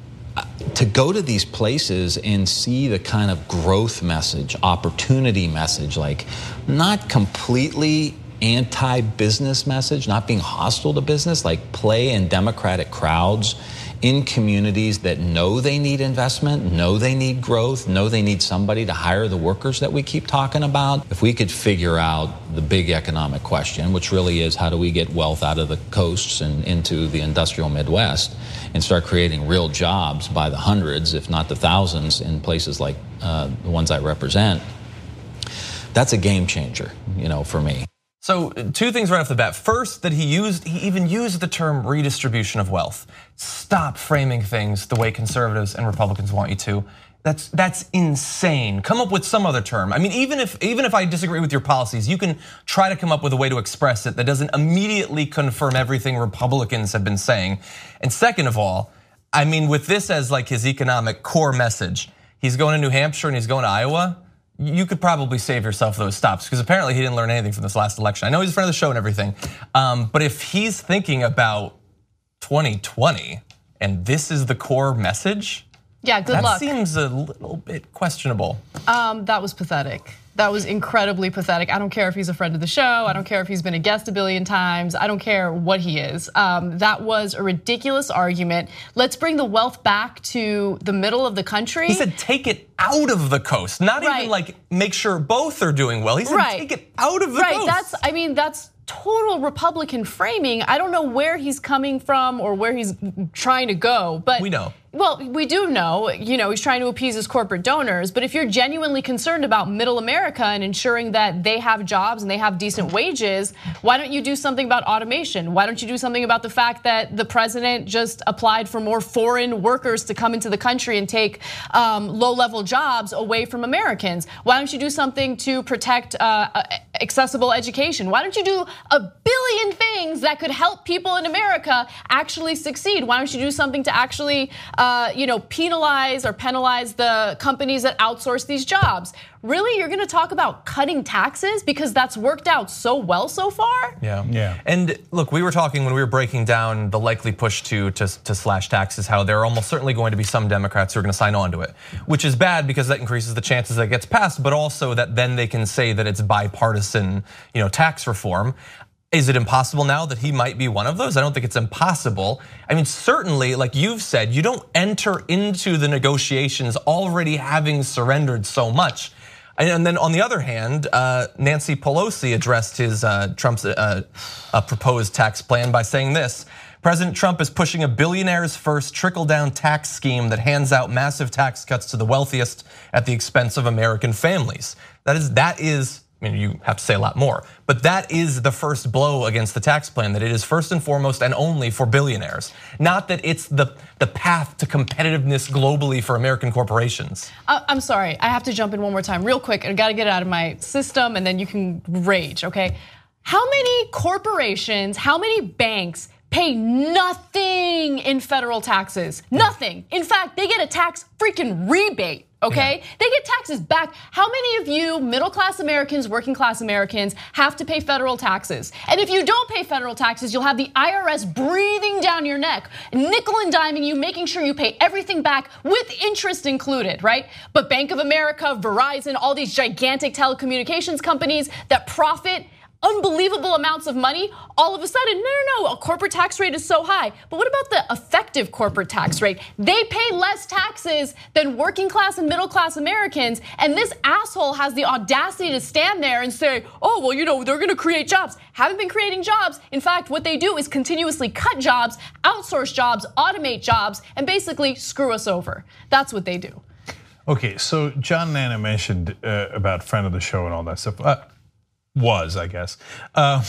to go to these places and see the kind of growth message, opportunity message, like not completely anti-business message, not being hostile to business, like play in Democratic crowds in communities that know they need investment, know they need growth, know they need somebody to hire the workers that we keep talking about. If we could figure out the big economic question, which really is how do we get wealth out of the coasts and into the industrial Midwest and start creating real jobs by the hundreds, if not the thousands, in places like uh, the ones I represent, that's a game changer, you know, for me. So two things right off the bat. First, that he used, he even used the term redistribution of wealth. Stop framing things the way conservatives and Republicans want you to. That's that's insane. Come up with some other term. I mean, even if even if I disagree with your policies, you can try to come up with a way to express it that doesn't immediately confirm everything Republicans have been saying. And second of all, I mean, with this as like his economic core message, he's going to New Hampshire and he's going to Iowa. You could probably save yourself those stops because apparently he didn't learn anything from this last election. I know he's a friend of the show and everything, um, but if he's thinking about twenty twenty and this is the core message, yeah, good that luck. seems a little bit questionable. Um, that was pathetic. That was incredibly pathetic. I don't care if he's a friend of the show. I don't care if he's been a guest a billion times. I don't care what he is. Um, that was a ridiculous argument. Let's bring the wealth back to the middle of the country. He said take it out of the coast, not right. even like make sure both are doing well. He said right. take it out of the right. coast. Right, that's, I mean, that's total Republican framing. I don't know where he's coming from or where he's trying to go, but- We know. Well, we do know, you know, he's trying to appease his corporate donors, but if you're genuinely concerned about middle America and ensuring that they have jobs and they have decent wages, why don't you do something about automation? Why don't you do something about the fact that the president just applied for more foreign workers to come into the country and take um, low-level jobs away from Americans? Why don't you do something to protect uh, accessible education? Why don't you do a billion things that could help people in America actually succeed? Why don't you do something to actually Uh, you know, penalize or penalize the companies that outsource these jobs? Really, you're gonna talk about cutting taxes because that's worked out so well so far? Yeah, yeah. And look, we were talking when we were breaking down the likely push to, to, to slash taxes, how there are almost certainly going to be some Democrats who are gonna sign on to it, which is bad because that increases the chances that it gets passed, but also that then they can say that it's bipartisan, you know, tax reform. Is it impossible now that he might be one of those? I don't think it's impossible. I mean, certainly, like you've said, you don't enter into the negotiations already having surrendered so much. And then on the other hand, uh, Nancy Pelosi addressed his uh, Trump's uh, uh, proposed tax plan by saying this: President Trump is pushing a billionaires first trickle down tax scheme that hands out massive tax cuts to the wealthiest at the expense of American families. That is, that is, I mean, you have to say a lot more, but that is the first blow against the tax plan, that it is first and foremost and only for billionaires. Not that it's the, the path to competitiveness globally for American corporations. I'm sorry, I have to jump in one more time real quick. I gotta get it out of my system and then you can rage, okay? How many corporations, how many banks pay nothing in federal taxes? Nothing. In fact, they get a tax freaking rebate. Okay, yeah. They get taxes back. How many of you middle-class Americans, working-class Americans have to pay federal taxes? And if you don't pay federal taxes, you'll have the I R S breathing down your neck, nickel and diming you, making sure you pay everything back with interest included, right? But Bank of America, Verizon, all these gigantic telecommunications companies that profit unbelievable amounts of money, all of a sudden, no, no, no, a corporate tax rate is so high. But what about the effective corporate tax rate? They pay less taxes than working class and middle class Americans. And this asshole has the audacity to stand there and say, oh, well, you know, they're gonna create jobs. Haven't been creating jobs. In fact, what they do is continuously cut jobs, outsource jobs, automate jobs, and basically screw us over. That's what they do. Okay, so John and Anna mentioned uh, about friend of the show and all that stuff. Uh, Was, I guess. Uh,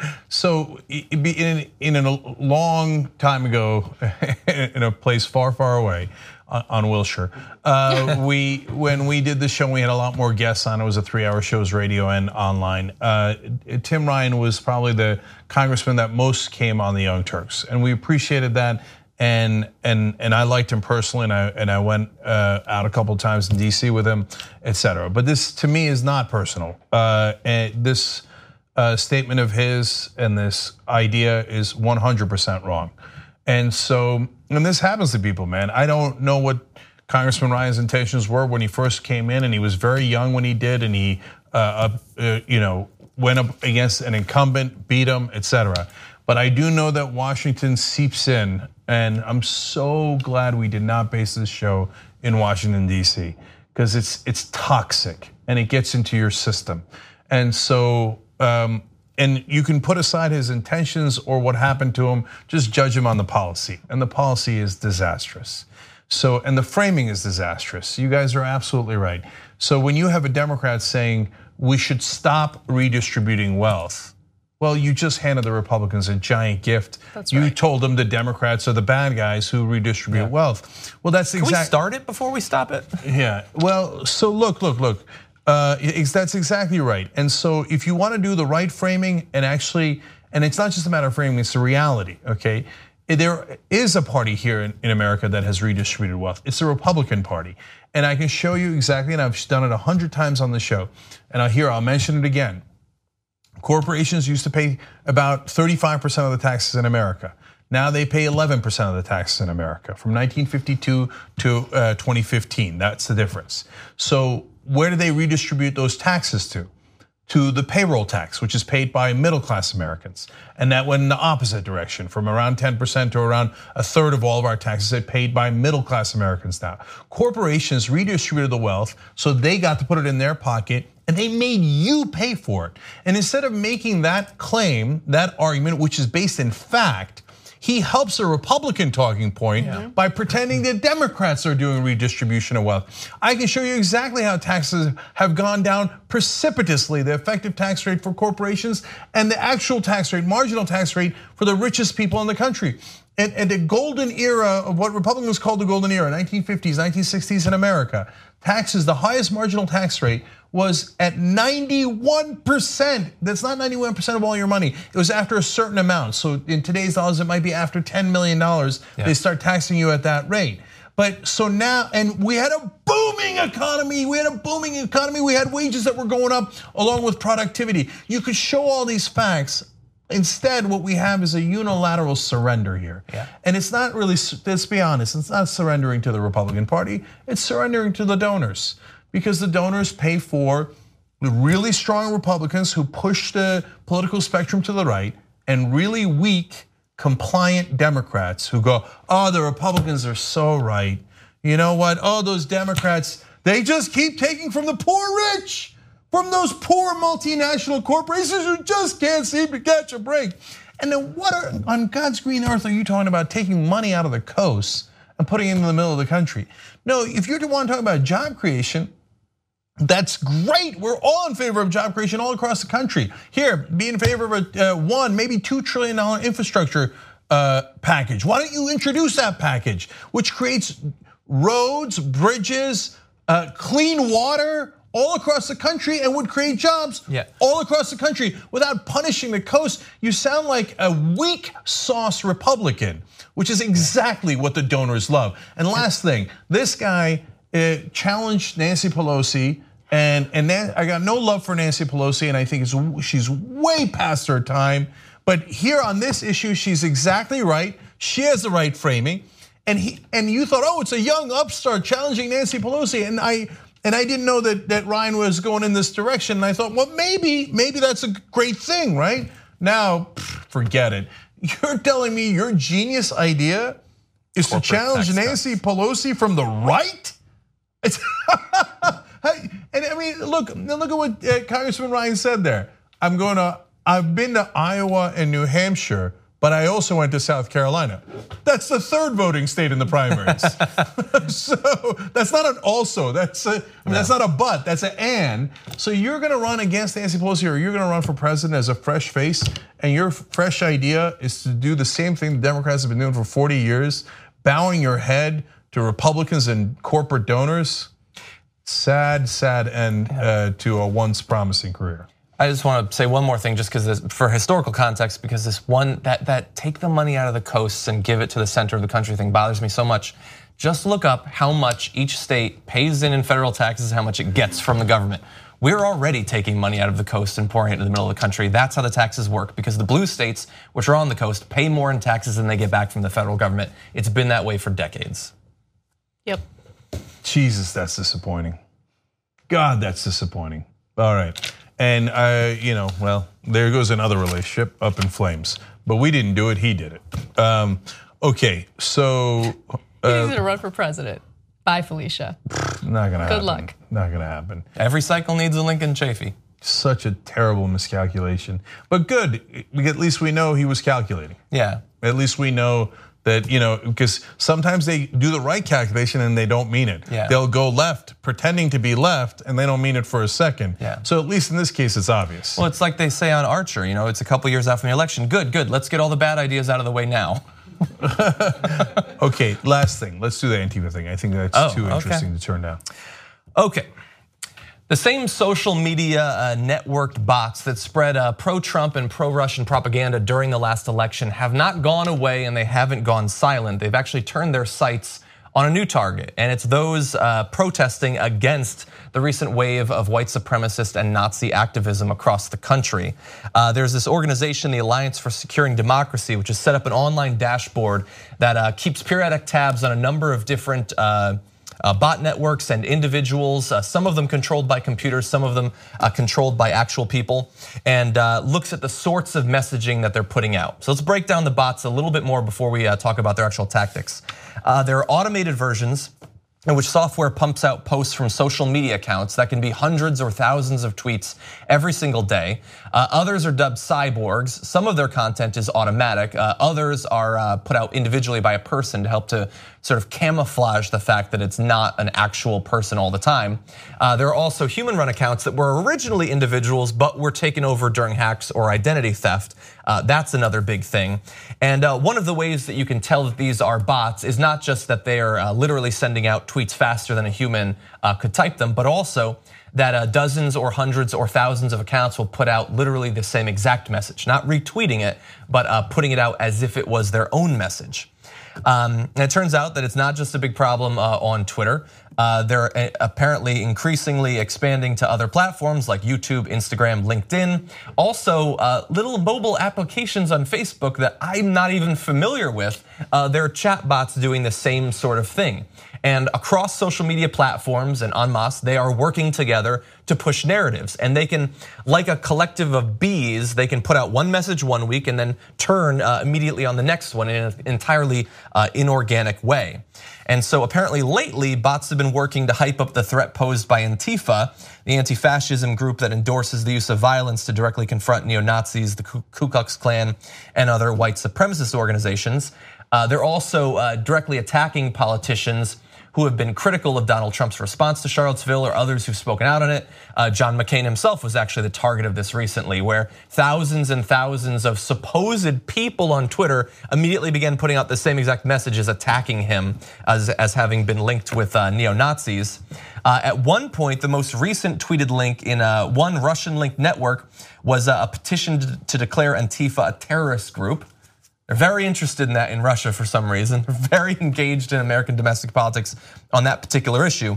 so in, in a long time ago, in a place far, far away on Wilshire, uh, we when we did the show, we had a lot more guests on. It was a three-hour show, it was radio and online. Uh, Tim Ryan was probably the congressman that most came on the Young Turks, and we appreciated that. And and and I liked him personally, and I and I went uh, out a couple of times in D C with him, et cetera. But this to me is not personal. Uh, and this uh, statement of his and this idea is one hundred percent wrong. And so, and this happens to people, man. I don't know what Congressman Ryan's intentions were when he first came in, and he was very young when he did, and he uh, uh, you know went up against an incumbent, beat him, et cetera. But I do know that Washington seeps in, and I'm so glad we did not base this show in Washington, D C, because it's it's toxic and it gets into your system. And so, um, and you can put aside his intentions or what happened to him, just judge him on the policy. And the policy is disastrous. So, and the framing is disastrous. You guys are absolutely right. So when you have a Democrat saying we should stop redistributing wealth, well, you just handed the Republicans a giant gift. That's you right. told them the Democrats are the bad guys who redistribute yeah. wealth. Well, that's exactly. Can we start it before we stop it? Yeah. Well, so look, look, look. Uh, that's exactly right. And so, if you want to do the right framing and actually, and it's not just a matter of framing; it's the reality. Okay, there is a party here in, in America that has redistributed wealth. It's the Republican Party, and I can show you exactly. And I've done it a hundred times on the show, and here I'll mention it again. Corporations used to pay about thirty-five percent of the taxes in America. Now they pay eleven percent of the taxes in America from nineteen fifty-two to twenty fifteen. That's the difference. So where do they redistribute those taxes to? To the payroll tax, which is paid by middle class Americans. And that went in the opposite direction, from around ten percent to around a third of all of our taxes are paid by middle class Americans now. Corporations redistributed the wealth, so they got to put it in their pocket, and they made you pay for it. And instead of making that claim, that argument, which is based in fact, he helps a Republican talking point yeah. by pretending that Democrats are doing redistribution of wealth. I can show you exactly how taxes have gone down precipitously, the effective tax rate for corporations and the actual tax rate, marginal tax rate for the richest people in the country. And, and the golden era of what Republicans called the golden era, nineteen fifties, nineteen sixties in America, taxes, the highest marginal tax rate was at ninety-one percent. That's not ninety-one percent of all your money. It was after a certain amount. So in today's dollars, it might be after ten million dollars, yeah. they start taxing you at that rate. But so now, and we had a booming economy. We had a booming economy. We had wages that were going up along with productivity. You could show all these facts. Instead, what we have is a unilateral surrender here. Yeah. And it's not really, let's be honest, it's not surrendering to the Republican Party, it's surrendering to the donors. Because the donors pay for really strong Republicans who push the political spectrum to the right, and really weak, compliant Democrats who go, oh, the Republicans are so right. You know what? Oh, those Democrats, they just keep taking from the poor rich, from those poor multinational corporations who just can't seem to catch a break. And then what are, on God's green earth are you talking about taking money out of the coast and putting it in the middle of the country? No, if you want to talk about job creation, that's great. We're all in favor of job creation all across the country. Here, be in favor of a one, maybe two trillion dollar infrastructure package. Why don't you introduce that package, which creates roads, bridges, clean water all across the country and would create jobs yeah. all across the country without punishing the coast? You sound like a weak sauce Republican, which is exactly what the donors love. And last thing, this guy challenged Nancy Pelosi, and and I got no love for Nancy Pelosi, and I think it's, she's way past her time. But here on this issue, she's exactly right. She has the right framing, and he and you thought, oh, it's a young upstart challenging Nancy Pelosi, and I. And I didn't know that, that Ryan was going in this direction. And I thought, well, maybe, maybe that's a great thing, right? Now, forget it. You're telling me your genius idea is Corporate to challenge Nancy cuts. Pelosi from the right? It's and I mean, look, look at what Congressman Ryan said there. I'm going to, I've been to Iowa and New Hampshire, but I also went to South Carolina. That's the third voting state in the primaries. So that's not an also, that's a, I mean, no. that's not a but, that's an and. So you're gonna run against Nancy Pelosi, or you're gonna run for president as a fresh face, and your fresh idea is to do the same thing the Democrats have been doing for forty years, bowing your head to Republicans and corporate donors. Sad, sad end uh, to a once promising career. I just want to say one more thing, just because for historical context, because this one that that take the money out of the coasts and give it to the center of the country thing bothers me so much. Just look up how much each state pays in in federal taxes, how much it gets from the government. We're already taking money out of the coast and pouring it into the middle of the country. That's how the taxes work, because the blue states, which are on the coast, pay more in taxes than they get back from the federal government. It's been that way for decades. Yep. Jesus, that's disappointing. God, that's disappointing. All right. And I, you know, well, there goes another relationship up in flames. But we didn't do it; he did it. Um, okay, so uh, he's gonna run for president. Bye, Felicia. Not gonna happen. Good luck. Not gonna happen. Every cycle needs a Lincoln Chafee. Such a terrible miscalculation, but good. At least we know he was calculating. Yeah. At least we know that, you know, because sometimes they do the right calculation and they don't mean it. Yeah. They'll go left, pretending to be left, and they don't mean it for a second. Yeah. So at least in this case, it's obvious. Well, it's like they say on Archer, you know, it's a couple years out from the election. Good, good, let's get all the bad ideas out of the way now. Okay, last thing, let's do the Antifa thing. I think that's oh, too interesting okay. to turn down. Okay. The same social media networked bots that spread pro-Trump and pro-Russian propaganda during the last election have not gone away, and they haven't gone silent. They've actually turned their sights on a new target, and it's those protesting against the recent wave of white supremacist and Nazi activism across the country. There's this organization, the Alliance for Securing Democracy, which has set up an online dashboard that keeps periodic tabs on a number of different Uh, bot networks and individuals, uh, some of them controlled by computers, some of them uh, controlled by actual people, and uh, looks at the sorts of messaging that they're putting out. So let's break down the bots a little bit more before we uh, talk about their actual tactics. Uh, there are automated versions in which software pumps out posts from social media accounts that can be hundreds or thousands of tweets every single day. Uh, others are dubbed cyborgs. Some of their content is automatic. Uh, others are uh, put out individually by a person to help to sort of camouflage the fact that it's not an actual person all the time. Uh, there are also human-run accounts that were originally individuals but were taken over during hacks or identity theft. Uh, that's another big thing. And uh, one of the ways that you can tell that these are bots is not just that they are uh, literally sending out tweets faster than a human uh, could type them, but also that uh, dozens or hundreds or thousands of accounts will put out literally the same exact message, not retweeting it, but uh, putting it out as if it was their own message. Um, and it turns out that it's not just a big problem uh, on Twitter. Uh, they're apparently increasingly expanding to other platforms like YouTube, Instagram, LinkedIn. Also, uh, little mobile applications on Facebook that I'm not even familiar with. Uh, there are chatbots doing the same sort of thing. And across social media platforms and en masse, they are working together to push narratives. And they can, like a collective of bees, they can put out one message one week and then turn uh, immediately on the next one in an entirely uh, inorganic way. And so apparently lately, bots have been working to hype up the threat posed by Antifa, the anti-fascism group that endorses the use of violence to directly confront neo-Nazis, the Ku Klux Klan, and other white supremacist organizations. Uh, they're also uh, directly attacking politicians who have been critical of Donald Trump's response to Charlottesville or others who've spoken out on it. Uh, John McCain himself was actually the target of this recently, where thousands and thousands of supposed people on Twitter immediately began putting out the same exact messages attacking him as, as having been linked with uh, neo-Nazis. Uh, at one point, the most recent tweeted link in uh, one Russian-linked network was a petition to declare Antifa a terrorist group. They're very interested in that in Russia for some reason. They're very engaged in American domestic politics on that particular issue.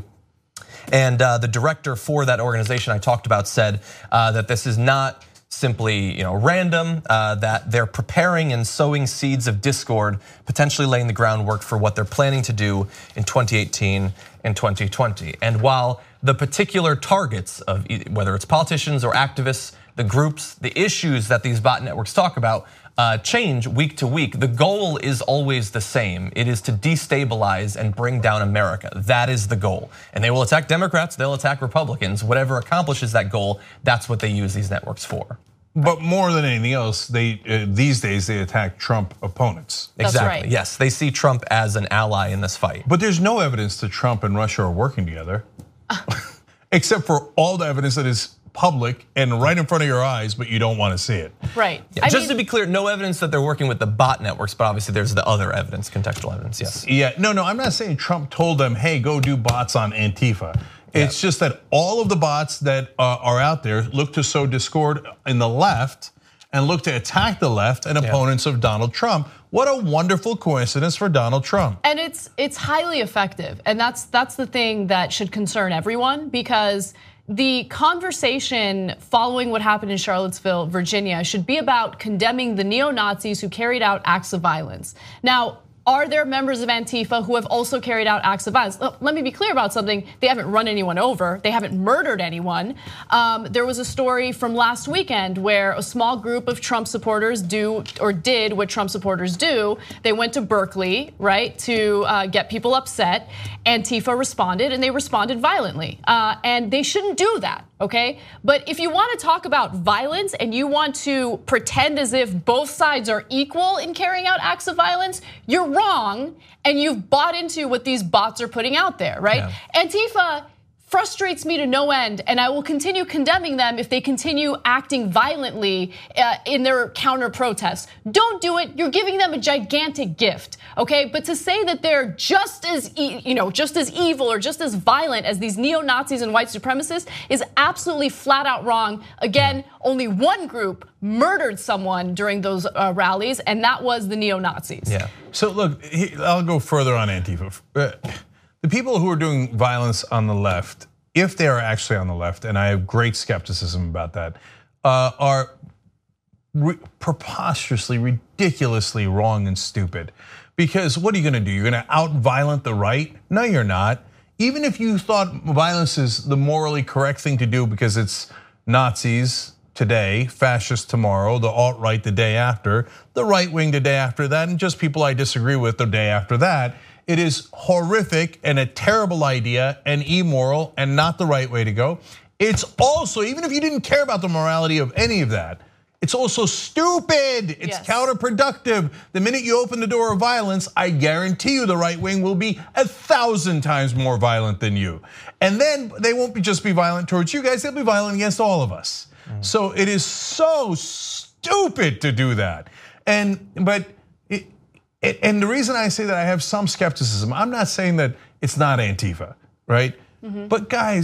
And uh, the director for that organization I talked about said uh, that this is not simply you know, random, uh, that they're preparing and sowing seeds of discord, potentially laying the groundwork for what they're planning to do in twenty eighteen and twenty twenty. And while the particular targets of whether it's politicians or activists, the groups, the issues that these bot networks talk about Uh, change week to week, the goal is always the same. It is to destabilize and bring down America. That is the goal. And they will attack Democrats, they'll attack Republicans. Whatever accomplishes that goal, that's what they use these networks for. But more than anything else, they uh, these days they attack Trump opponents. Exactly. That's right. Yes, they see Trump as an ally in this fight. But there's no evidence that Trump and Russia are working together, except for all the evidence that is public and right in front of your eyes, but you don't want to see it. Right. Yeah, just mean, to be clear, no evidence that they're working with the bot networks, but obviously there's the other evidence, contextual evidence, yes. Yeah, no, no, I'm not saying Trump told them, hey, go do bots on Antifa. It's yeah. just that all of the bots that are out there look to sow discord in the left and look to attack the left and opponents yeah. of Donald Trump. What a wonderful coincidence for Donald Trump. And it's it's highly effective. And that's that's the thing that should concern everyone, because the conversation following what happened in Charlottesville, Virginia, should be about condemning the neo-Nazis who carried out acts of violence. Now, are there members of Antifa who have also carried out acts of violence? Let me be clear about something. They haven't run anyone over. They haven't murdered anyone. Um, there was a story from last weekend where a small group of Trump supporters do or did what Trump supporters do. They went to Berkeley, right, to uh, get people upset. Antifa responded, and they responded violently. Uh, and they shouldn't do that, okay? But if you want to talk about violence and you want to pretend as if both sides are equal in carrying out acts of violence, you're wrong, and you've bought into what these bots are putting out there, right? Yeah. Antifa frustrates me to no end, and I will continue condemning them if they continue acting violently in their counter protests. Don't do it. You're giving them a gigantic gift, okay? But to say that they're just as, you know, just as evil or just as violent as these neo-Nazis and white supremacists is absolutely flat out wrong. Again, only one group murdered someone during those uh, rallies, and that was the neo-Nazis. Yeah. So look, I'll go further on Antifa. The people who are doing violence on the left, if they are actually on the left, and I have great skepticism about that, uh, are re preposterously, ridiculously wrong and stupid. Because what are you gonna do? You're gonna out-violent the right? No, you're not. Even if you thought violence is the morally correct thing to do because it's Nazis today, fascists tomorrow, the alt-right the day after, the right wing the day after that, and just people I disagree with the day after that, it is horrific and a terrible idea and immoral and not the right way to go. It's also, even if you didn't care about the morality of any of that, it's also stupid. It's yes. counterproductive. The minute you open the door of violence, I guarantee you the right wing will be a thousand times more violent than you. And then they won't be just be violent towards you guys, they'll be violent against all of us. Mm. So it is so stupid to do that. And, but, it, And the reason I say that I have some skepticism, I'm not saying that it's not Antifa, right? Mm-hmm. But guys,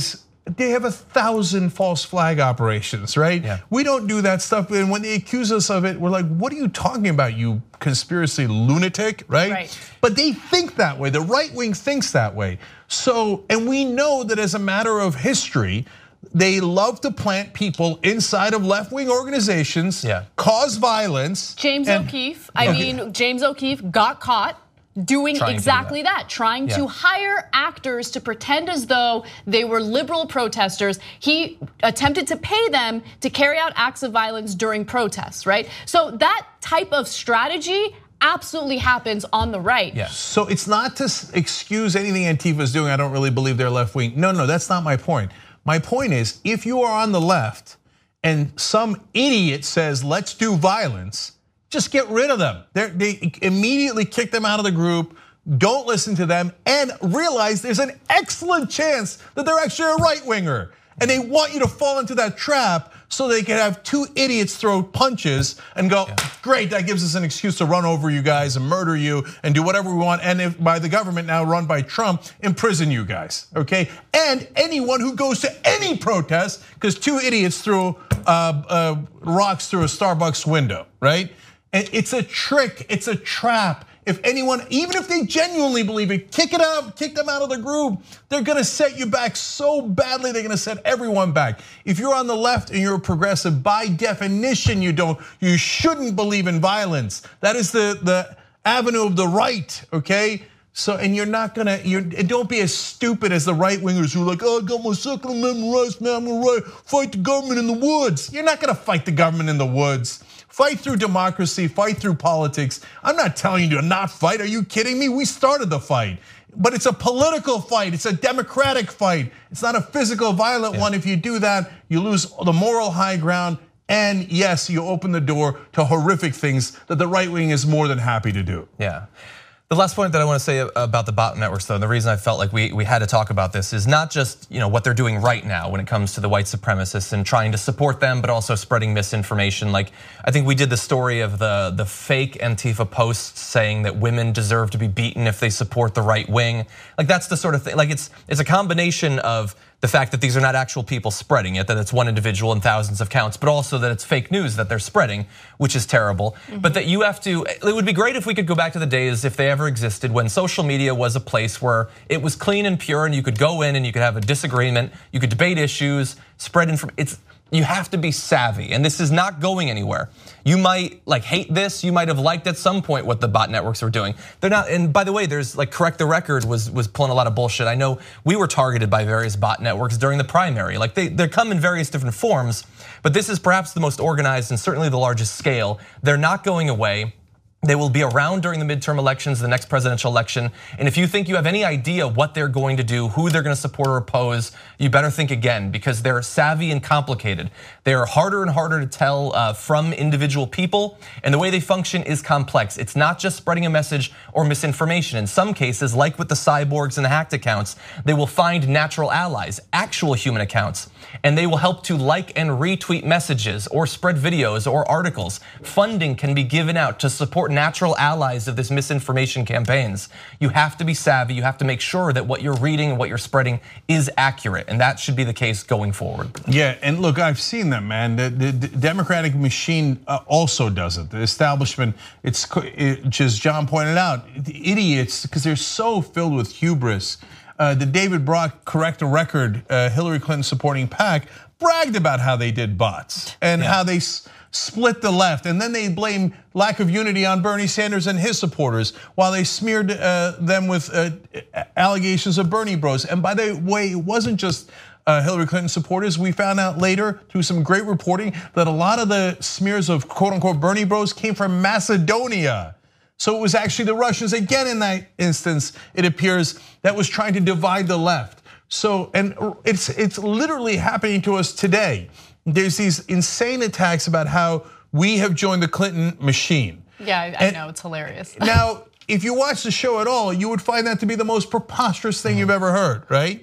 they have a thousand false flag operations, right? Yeah. We don't do that stuff, and when they accuse us of it, we're like, what are you talking about, you conspiracy lunatic, right? Right. But they think that way, the right wing thinks that way. So, and we know that as a matter of history, they love to plant people inside of left-wing organizations, yeah. cause violence. James and, O'Keefe, I okay. mean, James O'Keefe got caught doing Trying exactly to do that. that. trying Yeah. to hire actors to pretend as though they were liberal protesters. He attempted to pay them to carry out acts of violence during protests, right? So that type of strategy absolutely happens on the right. Yeah. So it's not to excuse anything Antifa is doing. I don't really believe they're left wing. No, no, that's not my point. My point is, if you are on the left and some idiot says, let's do violence, just get rid of them. They're, they immediately kick them out of the group, don't listen to them, and realize there's an excellent chance that they're actually a right winger. And they want you to fall into that trap so they can have two idiots throw punches and go, yeah. great, that gives us an excuse to run over you guys and murder you and do whatever we want. And if by the government now run by Trump, imprison you guys, okay? And anyone who goes to any protest, because two idiots threw uh, uh, rocks through a Starbucks window, right? And it's a trick, it's a trap. If anyone, even if they genuinely believe it, kick it out, kick them out of the group. They're gonna set you back so badly, they're gonna set everyone back. If you're on the left and you're a progressive, by definition, you don't, you shouldn't believe in violence. That is the, the avenue of the right, okay? So, and you're not gonna, you're, and don't be as stupid as the right wingers who are like, oh, I got my Second Amendment rights, man, I'm gonna fight the government in the woods. You're not gonna fight the government in the woods. Fight through democracy, fight through politics. I'm not telling you to not fight, are you kidding me? We started the fight. But it's a political fight, it's a democratic fight. It's not a physical, violent yeah. one. If you do that, you lose the moral high ground. And yes, you open the door to horrific things that the right wing is more than happy to do. Yeah. The last point that I want to say about the bot networks, though, and the reason I felt like we, we had to talk about this is not just you know what they're doing right now when it comes to the white supremacists and trying to support them, but also spreading misinformation. Like I think we did the story of the the fake Antifa posts saying that women deserve to be beaten if they support the right wing. Like that's the sort of thing. Like it's it's a combination of the fact that these are not actual people spreading it, that it's one individual and thousands of counts, but also that it's fake news that they're spreading, which is terrible. Mm-hmm. But that you have to, it would be great if we could go back to the days, if they ever existed, when social media was a place where it was clean and pure and you could go in and you could have a disagreement, you could debate issues, spread information. It's, you have to be savvy, and this is not going anywhere. You might like hate this, you might have liked at some point what the bot networks were doing. They're not, and by the way, there's like Correct the Record was was pulling a lot of bullshit. I know we were targeted by various bot networks during the primary. Like they, they come in various different forms, but this is perhaps the most organized and certainly the largest scale. They're not going away. They will be around during the midterm elections, the next presidential election. And if you think you have any idea what they're going to do, who they're going to support or oppose, you better think again, because they're savvy and complicated. They're harder and harder to tell from individual people, and the way they function is complex. It's not just spreading a message or misinformation. In some cases, like with the cyborgs and the hacked accounts, they will find natural allies, actual human accounts, and they will help to like and retweet messages or spread videos or articles. Funding can be given out to support natural allies of this misinformation campaigns. You have to be savvy, you have to make sure that what you're reading and what you're spreading is accurate, and that should be the case going forward. Yeah, and look, I've seen them, man. The, the, the Democratic machine also does it. The establishment, it's just John pointed out, the idiots, because they're so filled with hubris. Uh, the David Brock Correct the Record, uh, Hillary Clinton supporting PAC, bragged about how they did bots and yeah. how they split the left, and then they blame lack of unity on Bernie Sanders and his supporters while they smeared uh, them with uh, allegations of Bernie bros. And by the way, it wasn't just uh, Hillary Clinton supporters. We found out later through some great reporting that a lot of the smears of quote unquote Bernie bros came from Macedonia. So it was actually the Russians, again in that instance, it appears, that was trying to divide the left. So, and it's it's literally happening to us today. There's these insane attacks about how we have joined the Clinton machine. Yeah, I and know, it's hilarious. Now, if you watch the show at all, you would find that to be the most preposterous thing mm-hmm. you've ever heard, right?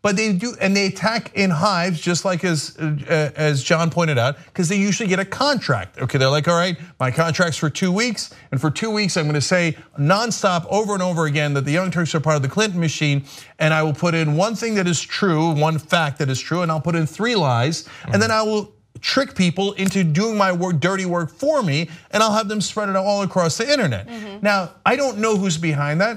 But they do, and they attack in hives, just like as uh, as John pointed out, because they usually get a contract. Okay, they're like, all right, my contract's for two weeks, and for two weeks I'm going to say nonstop, over and over again, that the Young Turks are part of the Clinton machine, and I will put in one thing that is true, one fact that is true, and I'll put in three lies, and then I will trick people into doing my work, dirty work for me, and I'll have them spread it all across the internet. Mm-hmm. Now, I don't know who's behind that.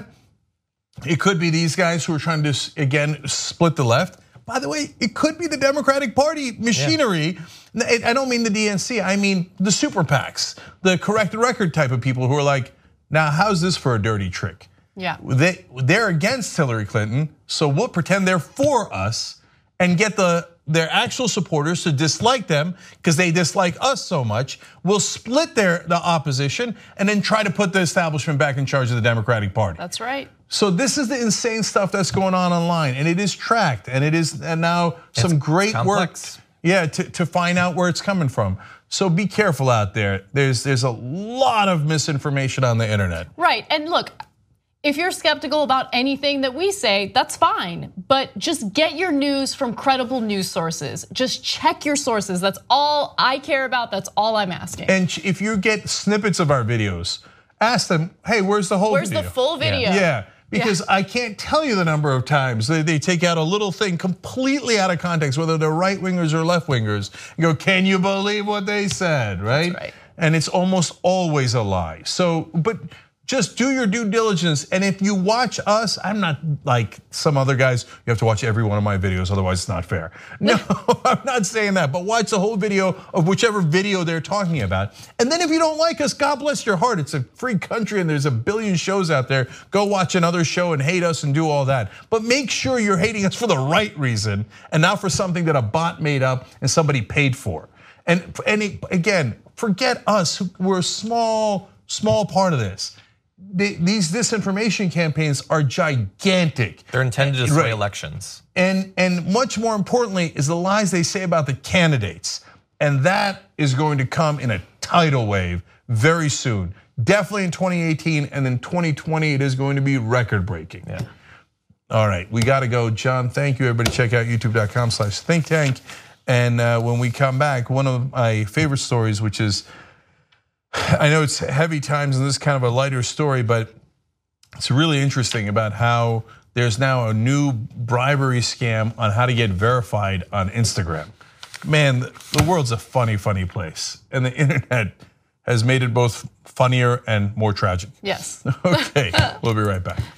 It could be these guys who are trying to, again, split the left. By the way, it could be the Democratic Party machinery. Yeah. I don't mean the D N C, I mean the super PACs, the correct record type of people who are like, now how's this for a dirty trick? Yeah. They, they're against Hillary Clinton, so we'll pretend they're for us and get the their actual supporters to dislike them because they dislike us so much. We'll split their the opposition and then try to put the establishment back in charge of the Democratic Party. That's right. So this is the insane stuff that's going on online, and it is tracked, and it is and now some it's great complex. work, yeah, to, to find out where it's coming from. So be careful out there. There's there's a lot of misinformation on the internet. Right, and look, if you're skeptical about anything that we say, that's fine. But just get your news from credible news sources. Just check your sources. That's all I care about. That's all I'm asking. And if you get snippets of our videos, ask them, hey, where's the whole where's video? Where's the full video? Yeah, yeah. Because yeah. I can't tell you the number of times they, they take out a little thing completely out of context, whether they're right wingers or left wingers. You go, can you believe what they said, right? That's right. And it's almost always a lie. So, but just do your due diligence. And if you watch us, I'm not like some other guys, you have to watch every one of my videos, otherwise it's not fair. No, I'm not saying that, but watch the whole video of whichever video they're talking about. And then if you don't like us, God bless your heart. It's a free country and there's a billion shows out there. Go watch another show and hate us and do all that. But make sure you're hating us for the right reason and not for something that a bot made up and somebody paid for. And, and again, forget us, we're a small, small part of this. These disinformation campaigns are gigantic. They're intended to sway elections. And, and much more importantly is the lies they say about the candidates. And that is going to come in a tidal wave very soon. Definitely in twenty eighteen, and then twenty twenty it is going to be record breaking. Yeah. All right, we gotta go. John, thank you. Everybody check out youtube dot com slash think tank. And when we come back, one of my favorite stories, which is, I know it's heavy times and this is kind of a lighter story, but it's really interesting about how there's now a new bribery scam on how to get verified on Instagram. Man, the world's a funny, funny place. And the internet has made it both funnier and more tragic. Yes. Okay, we'll be right back.